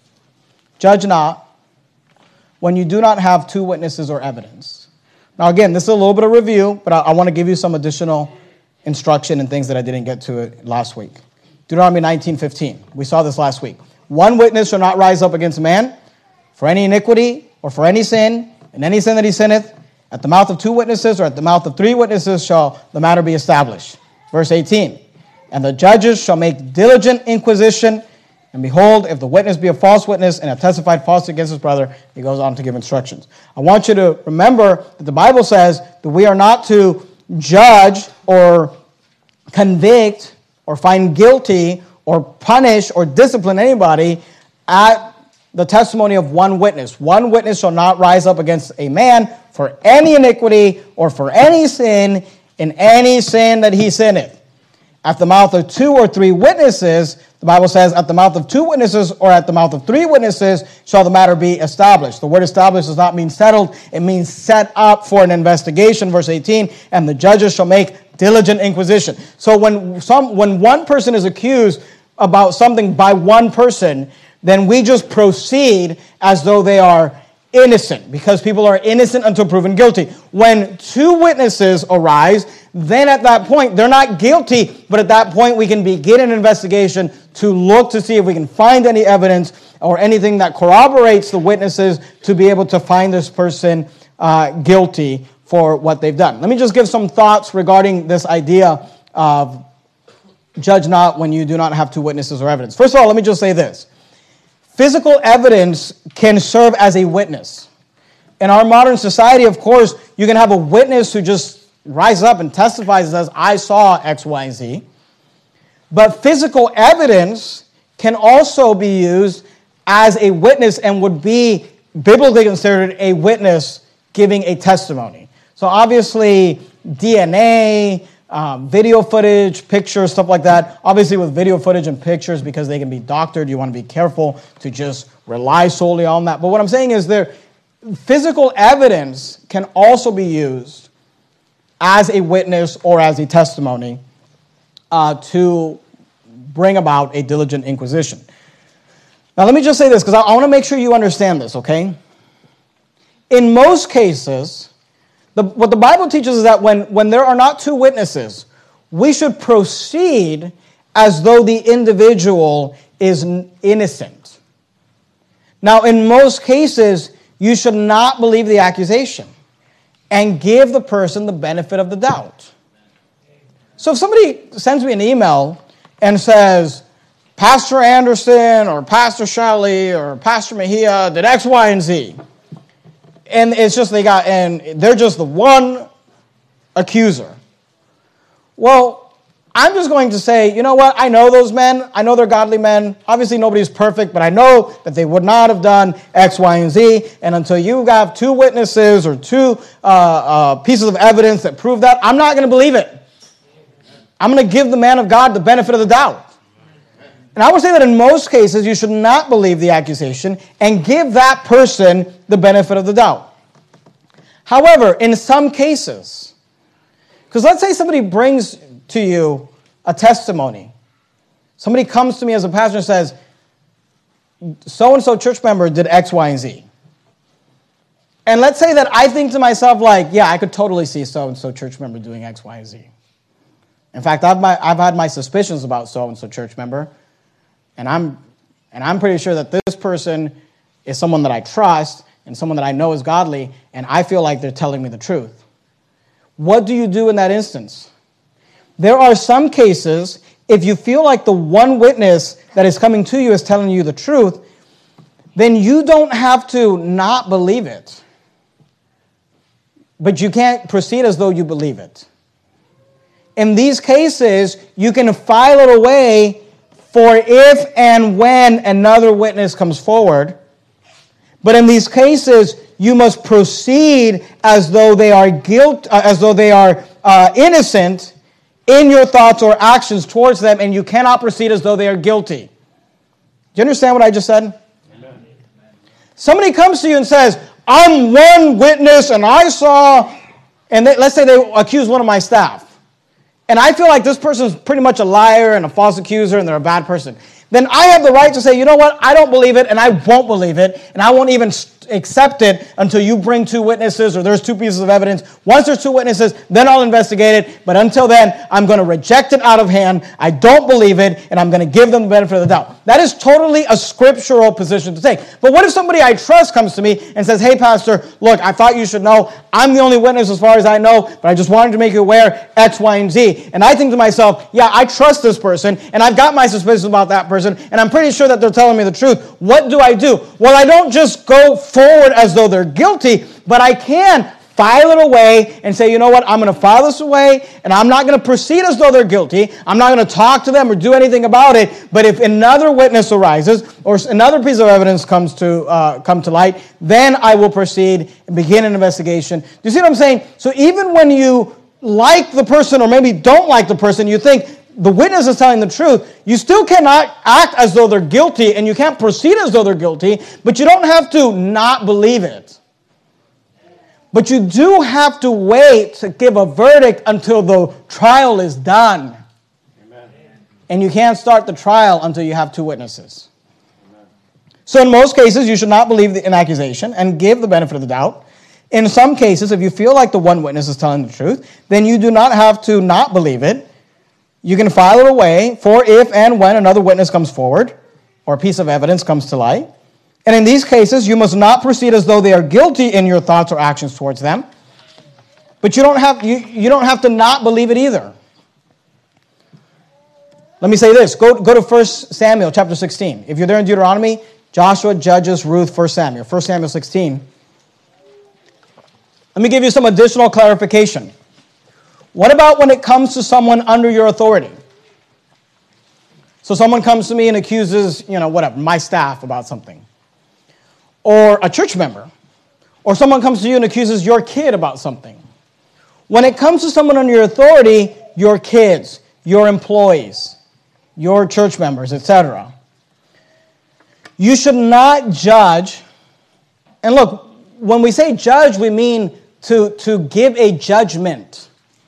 judge not when you do not have two witnesses or evidence. Now again, this is a little bit of review, but I, I want to give you some additional instruction and things that I didn't get to it last week. Deuteronomy nineteen fifteen. We saw this last week. One witness shall not rise up against a man for any iniquity or for any sin, and any sin that he sinneth. At the mouth of two witnesses or at the mouth of three witnesses shall the matter be established. Verse eighteen. And the judges shall make diligent inquisition, and behold, if the witness be a false witness and have testified falsely against his brother, he goes on to give instructions. I want you to remember that the Bible says that we are not to judge or convict or find guilty or punish or discipline anybody at the testimony of one witness. One witness shall not rise up against a man for any iniquity or for any sin in any sin that he sinneth. At the mouth of two or three witnesses, the Bible says, at the mouth of two witnesses or at the mouth of three witnesses shall the matter be established. The word established does not mean settled. It means set up for an investigation. Verse eighteen, and the judges shall make diligent inquisition. So when some, when one person is accused about something by one person, then we just proceed as though they are innocent, because people are innocent until proven guilty. When two witnesses arise, then at that point, they're not guilty, but at that point we can begin an investigation to look to see if we can find any evidence or anything that corroborates the witnesses to be able to find this person uh, guilty for what they've done. Let me just give some thoughts regarding this idea of judge not when you do not have two witnesses or evidence. First of all, let me just say this. Physical evidence can serve as a witness. In our modern society, of course, you can have a witness who just rises up and testifies and says, I saw X, Y, and Z. But physical evidence can also be used as a witness and would be biblically considered a witness giving a testimony. So obviously, D N A, Um, video footage, pictures, stuff like that. Obviously with video footage and pictures, because they can be doctored, you want to be careful to just rely solely on that. But what I'm saying is there, physical evidence can also be used as a witness or as a testimony uh, to bring about a diligent inquisition. Now, let me just say this, because I, I want to make sure you understand this, okay? In most cases, the, what the Bible teaches is that when, when there are not two witnesses, we should proceed as though the individual is innocent. Now, in most cases, you should not believe the accusation and give the person the benefit of the doubt. So if somebody sends me an email and says, Pastor Anderson or Pastor Shelley or Pastor Mejia did X, Y, and Z, and it's just they got, and they're just the one accuser. Well, I'm just going to say, you know what? I know those men. I know they're godly men. Obviously, nobody's perfect, but I know that they would not have done X, Y, and Z. And until you have two witnesses or two uh, uh, pieces of evidence that prove that, I'm not going to believe it. I'm going to give the man of God the benefit of the doubt. And I would say that in most cases, you should not believe the accusation and give that person the benefit of the doubt. However, in some cases, because let's say somebody brings to you a testimony. Somebody comes to me as a pastor and says, so-and-so church member did X, Y, and Z. And let's say that I think to myself, like, yeah, I could totally see so-and-so church member doing X, Y, and Z. In fact, I've, my, I've had my suspicions about so-and-so church member, and I'm, and I'm pretty sure that this person is someone that I trust and someone that I know is godly, and I feel like they're telling me the truth. What do you do in that instance? There are some cases, if you feel like the one witness that is coming to you is telling you the truth, then you don't have to not believe it. But you can't proceed as though you believe it. In these cases, you can file it away for if and when another witness comes forward. But in these cases, you must proceed as though they are guilt, uh, as though they are uh, innocent in your thoughts or actions towards them, and you cannot proceed as though they are guilty. Do you understand what I just said? Amen. Somebody comes to you and says, I'm one witness, and I saw, and they, let's say they accuse one of my staff, and I feel like this person is pretty much a liar and a false accuser, and they're a bad person. Then I have the right to say, you know what, I don't believe it, and I won't believe it, and I won't even accept it until you bring two witnesses or there's two pieces of evidence. Once there's two witnesses, then I'll investigate it, but until then, I'm going to reject it out of hand. I don't believe it, and I'm going to give them the benefit of the doubt. That is totally a scriptural position to take. But what if somebody I trust comes to me and says, hey, pastor, look, I thought you should know, I'm the only witness as far as I know, but I just wanted to make you aware, X, Y, and Z. And I think to myself, yeah, I trust this person, and I've got my suspicions about that person, and I'm pretty sure that they're telling me the truth. What do I do? Well, I don't just go forward as though they're guilty, but I can file it away and say, you know what, I'm going to file this away, and I'm not going to proceed as though they're guilty. I'm not going to talk to them or do anything about it, but if another witness arises or another piece of evidence comes to uh, come to light, then I will proceed and begin an investigation. Do you see what I'm saying? So even when you like the person or maybe don't like the person, you think the witness is telling the truth, you still cannot act as though they're guilty, and you can't proceed as though they're guilty, but you don't have to not believe it. But you do have to wait to give a verdict until the trial is done. Amen. And you can't start the trial until you have two witnesses. Amen. So in most cases, you should not believe an accusation and give the benefit of the doubt. In some cases, if you feel like the one witness is telling the truth, then you do not have to not believe it. You can file it away for if and when another witness comes forward or a piece of evidence comes to light. And in these cases, you must not proceed as though they are guilty in your thoughts or actions towards them. But you don't have, you, you don't have to not believe it either. Let me say this. Go, go to First Samuel chapter sixteen. If you're there in Deuteronomy, Joshua, Judges, Ruth, First Samuel. First Samuel sixteen. Let me give you some additional clarification. What about when it comes to someone under your authority? So someone comes to me and accuses, you know, whatever, my staff about something. Or a church member. Or someone comes to you and accuses your kid about something. When it comes to someone under your authority, your kids, your employees, your church members, et cetera, you should not judge. And look, when we say judge, we mean to, to give a judgment.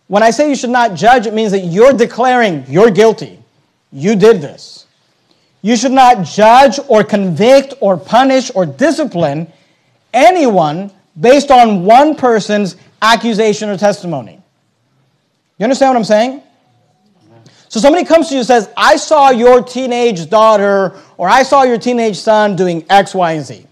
When I say you should not judge, it means that you're declaring you're guilty. You did this. You should not judge or convict or punish or discipline anyone based on one person's accusation or testimony. You understand what I'm saying? So somebody comes to you and says, I saw your teenage daughter or I saw your teenage son doing X, Y, and Z.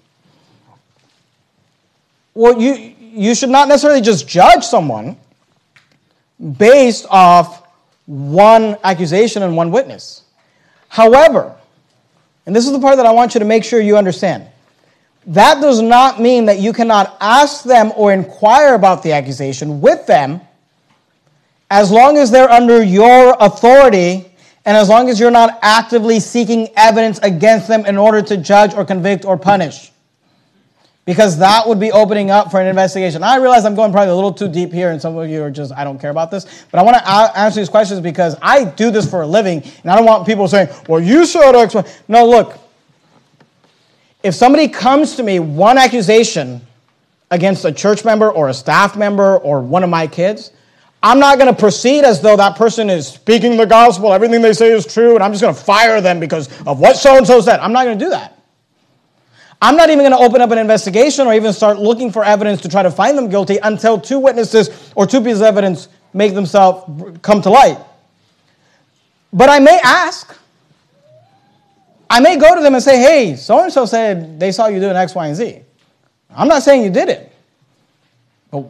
Well, you, you should not necessarily just judge someone based off one accusation and one witness. However, and this is the part that I want you to make sure you understand, that does not mean that you cannot ask them or inquire about the accusation with them as long as they're under your authority and as long as you're not actively seeking evidence against them in order to judge or convict or punish. Because that would be opening up for an investigation. I realize I'm going probably a little too deep here, and some of you are just, I don't care about this. But I want to answer these questions because I do this for a living, and I don't want people saying, well, you said X, Y. No, look. If somebody comes to me, one accusation against a church member or a staff member or one of my kids, I'm not going to proceed as though that person is speaking the gospel, everything they say is true, and I'm just going to fire them because of what so-and-so said. I'm not going to do that. I'm not even going to open up an investigation or even start looking for evidence to try to find them guilty until two witnesses or two pieces of evidence make themselves come to light. But I may ask. I may go to them and say, hey, so-and-so said they saw you doing X, Y, and Z. I'm not saying you did it. But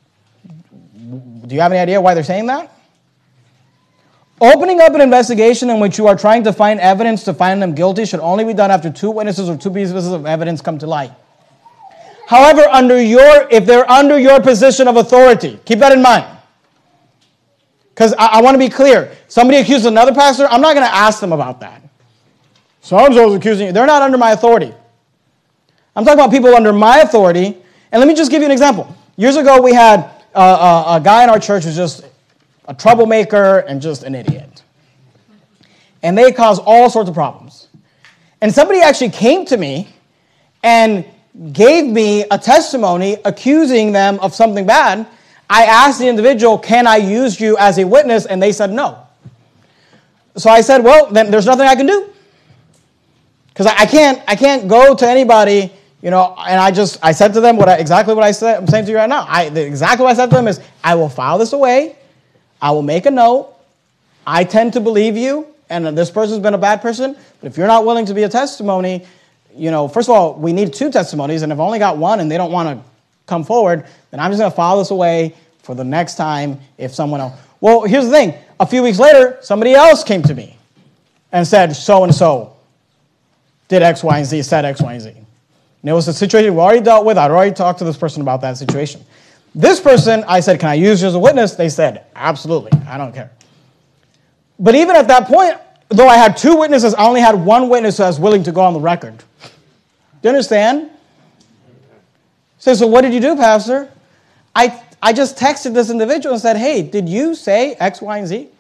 do you have any idea why they're saying that? Opening up an investigation in which you are trying to find evidence to find them guilty should only be done after two witnesses or two pieces of evidence come to light. However, under your, if they're under your position of authority, keep that in mind. Because I, I want to be clear. Somebody accuses another pastor, I'm not going to ask them about that. So-and-so is accusing you. They're not under my authority. I'm talking about people under my authority. And let me just give you an example. Years ago, we had uh, a, a guy in our church who was just a troublemaker and just an idiot. And they caused all sorts of problems. And somebody actually came to me and gave me a testimony accusing them of something bad. I asked the individual, can I use you as a witness? And they said no. So I said, well, then there's nothing I can do. Because I can't, I can't go to anybody, you know, and I just, I said to them what I, exactly what I said, I'm saying to you right now. I, exactly what I said to them is, I will file this away. I will make a note. I tend to believe you, and this person's been a bad person. But if you're not willing to be a testimony, you know, first of all, we need two testimonies, and if I only got one and they don't want to come forward, then I'm just going to file this away for the next time if someone else. Well, here's the thing. A few weeks later, somebody else came to me and said, so-and-so did X, Y, and Z, said X, Y, and Z. And it was a situation we already dealt with. I'd already talked to this person about that situation. This person, I said, can I use you as a witness? They said, absolutely. I don't care. But even at that point, though I had two witnesses, I only had one witness who was willing to go on the record. Do you understand? So, so what did you do, Pastor? I, I just texted this individual and said, hey, did you say X, Y, and Z?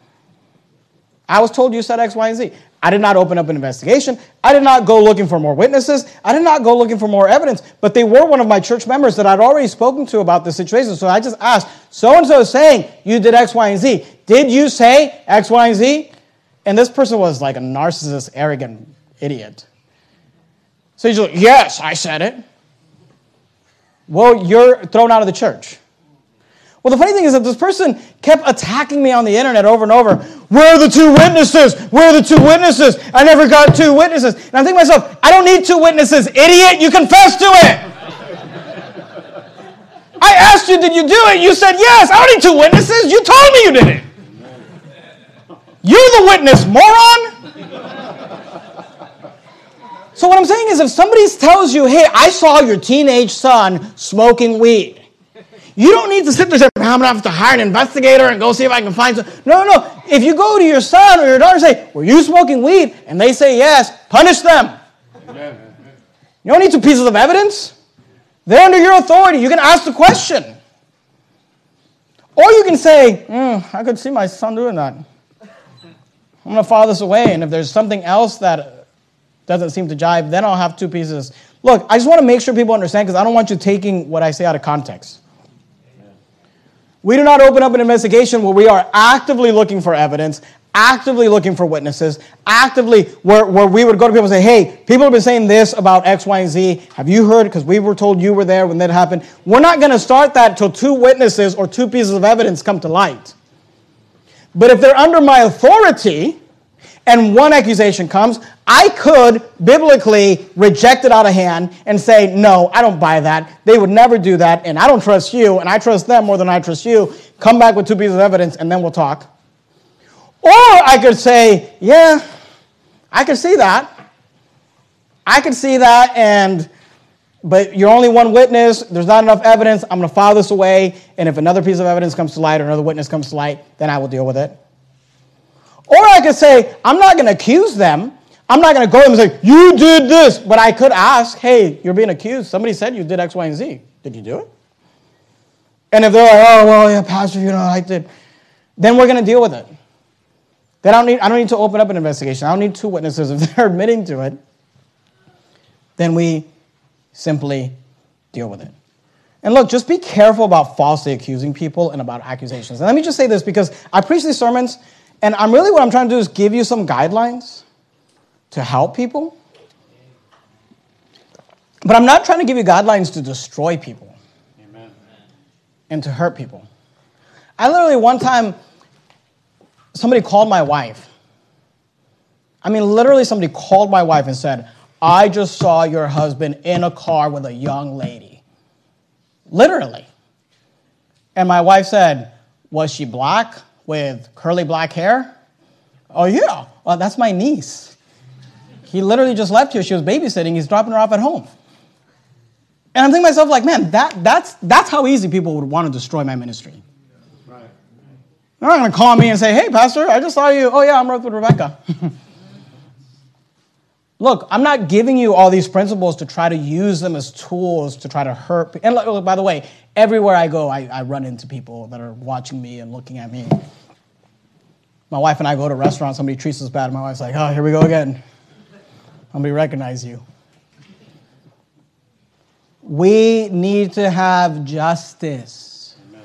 I was told you said X, Y, and Z. I did not open up an investigation. I did not go looking for more witnesses. I did not go looking for more evidence. But they were one of my church members that I'd already spoken to about this situation. So I just asked, so-and-so is saying you did X, Y, and Z. Did you say X, Y, and Z? And this person was like a narcissist, arrogant idiot. So he's like, yes, I said it. Well, you're thrown out of the church. Well, the funny thing is that this person kept attacking me on the internet over and over. Where are the two witnesses? Where are the two witnesses? I never got two witnesses. And I'm thinking to myself, I don't need two witnesses, idiot. You confessed to it. I asked you, did you do it? You said yes. I don't need two witnesses. You told me you did it. You're the witness, moron. So what I'm saying is if somebody tells you, hey, I saw your teenage son smoking weed, you don't need to sit there and say, I'm going to have to hire an investigator and go see if I can find some. No, no, no. If you go to your son or your daughter and say, were you smoking weed? And they say yes, punish them. Amen. You don't need two pieces of evidence. They're under your authority. You can ask the question. Or you can say, mm, I could see my son doing that. I'm going to file this away. And if there's something else that doesn't seem to jive, then I'll have two pieces. Look, I just want to make sure people understand because I don't want you taking what I say out of context. We do not open up an investigation where we are actively looking for evidence, actively looking for witnesses, actively where, where we would go to people and say, hey, people have been saying this about X, Y, and Z. Have you heard? Because we were told you were there when that happened. We're not going to start that until two witnesses or two pieces of evidence come to light. But if they're under my authority and one accusation comes, I could biblically reject it out of hand and say, no, I don't buy that. They would never do that, and I don't trust you, and I trust them more than I trust you. Come back with two pieces of evidence, and then we'll talk. Or I could say, yeah, I could see that. I could see that, and but you're only one witness. There's not enough evidence. I'm going to file this away, and if another piece of evidence comes to light or another witness comes to light, then I will deal with it. Or I could say, I'm not going to accuse them. I'm not going to go to them and say, you did this. But I could ask, hey, you're being accused. Somebody said you did X, Y, and Z. Did you do it? And if they're like, oh, well, yeah, Pastor, you know, I did. Then we're going to deal with it. Then I don't need, I don't need to open up an investigation. I don't need two witnesses. If they're admitting to it, then we simply deal with it. And look, just be careful about falsely accusing people and about accusations. And let me just say this, because I preach these sermons, and I'm really what I'm trying to do is give you some guidelines to help people. But I'm not trying to give you guidelines to destroy people. Amen. And to hurt people. I literally, one time, somebody called my wife. I mean, literally somebody called my wife and said, I just saw your husband in a car with a young lady. Literally. And my wife said, was she black with curly black hair? Oh, yeah. Well, that's my niece. He literally just left here. She was babysitting. He's dropping her off at home. And I'm thinking to myself, like, man, that, that's, that's how easy people would want to destroy my ministry. Right. They're not going to call me and say, hey, Pastor, I just saw you. Oh, yeah, I'm with Rebecca. Look, I'm not giving you all these principles to try to use them as tools to try to hurt people. And look, by the way, everywhere I go, I, I run into people that are watching me and looking at me. My wife and I go to a restaurant, somebody treats us bad. My wife's like, oh, here we go again. Somebody recognize you. We need to have justice, Amen.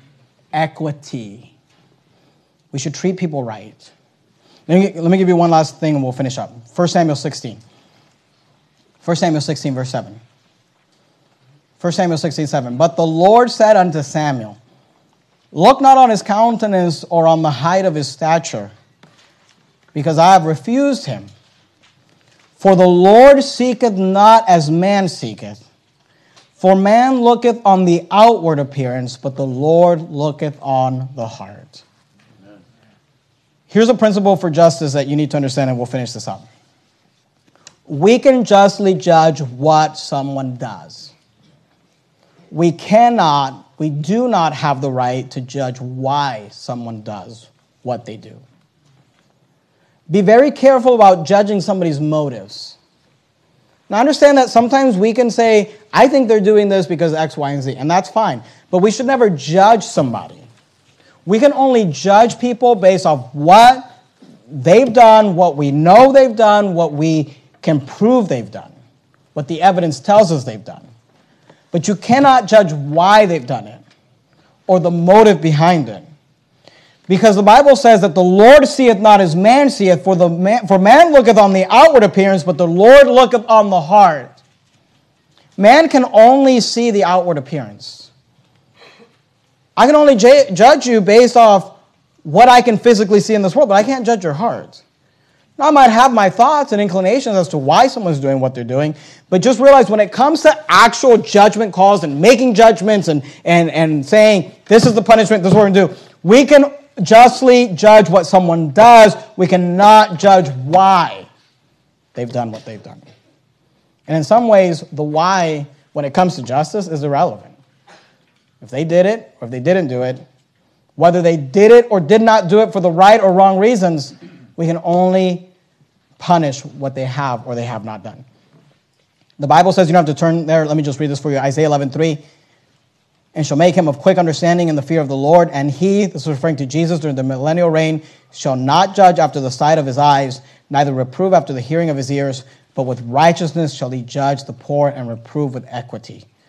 Equity. We should treat people right. Let me, let me give you one last thing and we'll finish up. First Samuel sixteen. First Samuel sixteen, verse seven. First Samuel sixteen, seven. But the Lord said unto Samuel, look not on his countenance or on the height of his stature, because I have refused him. For the Lord seeketh not as man seeketh. For man looketh on the outward appearance, but the Lord looketh on the heart. Amen. Here's a principle for justice that you need to understand, and we'll finish this up. We can justly judge what someone does. We cannot, we do not have the right to judge why someone does what they do. Be very careful about judging somebody's motives. Now, understand that sometimes we can say, I think they're doing this because X, Y, and Z, and that's fine. But we should never judge somebody. We can only judge people based off what they've done, what we know they've done, what we can prove they've done, what the evidence tells us they've done. But you cannot judge why they've done it or the motive behind it. Because the Bible says that the Lord seeth not as man seeth, for, the man, for man looketh on the outward appearance, but the Lord looketh on the heart. Man can only see the outward appearance. I can only j- judge you based off what I can physically see in this world, but I can't judge your heart. Now, I might have my thoughts and inclinations as to why someone's doing what they're doing, but just realize when it comes to actual judgment calls and making judgments and, and, and saying, this is the punishment, this is what we're going to do, we can justly judge what someone does. We cannot judge why they've done what they've done. And in some ways, the why, when it comes to justice, is irrelevant. If they did it, or if they didn't do it, whether they did it or did not do it for the right or wrong reasons, we can only punish what they have or they have not done. The Bible says, you don't have to turn there. Let me just read this for you. Isaiah eleven three. And shall make him of quick understanding in the fear of the Lord. And he, this is referring to Jesus during the millennial reign, shall not judge after the sight of his eyes, neither reprove after the hearing of his ears, but with righteousness shall he judge the poor and reprove with equity.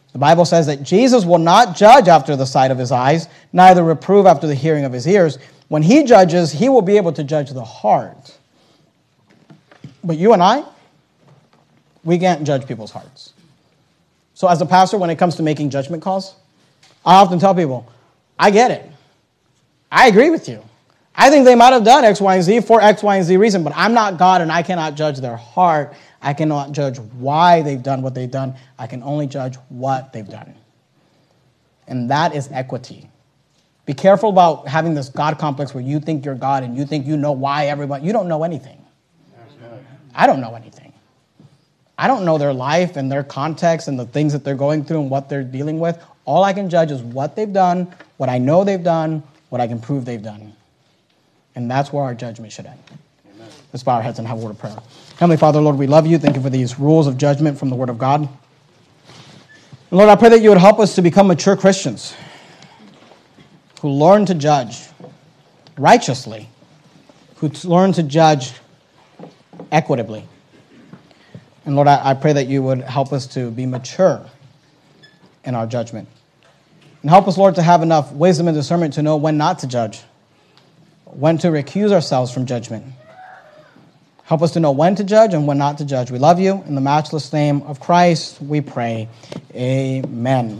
The Bible says that Jesus will not judge after the sight of his eyes, neither reprove after the hearing of his ears. When he judges, he will be able to judge the heart. But you and I, we can't judge people's hearts. So as a pastor, when it comes to making judgment calls, I often tell people, I get it. I agree with you. I think they might have done X, Y, and Z for X, Y, and Z reason, but I'm not God and I cannot judge their heart. I cannot judge why they've done what they've done. I can only judge what they've done. And that is equity. Be careful about having this God complex where you think you're God and you think you know why everybody. You don't know anything. I don't know anything. I don't know their life and their context and the things that they're going through and what they're dealing with. All I can judge is what they've done, what I know they've done, what I can prove they've done. And that's where our judgment should end. Amen. Let's bow our heads and have a word of prayer. Heavenly Father, Lord, we love you. Thank you for these rules of judgment from the Word of God. And Lord, I pray that you would help us to become mature Christians who learn to judge righteously, who learn to judge equitably. And Lord, I, I pray that you would help us to be mature in our judgment. And help us, Lord, to have enough wisdom and discernment to know when not to judge, when to recuse ourselves from judgment. Help us to know when to judge and when not to judge. We love you. In the matchless name of Christ, we pray. Amen.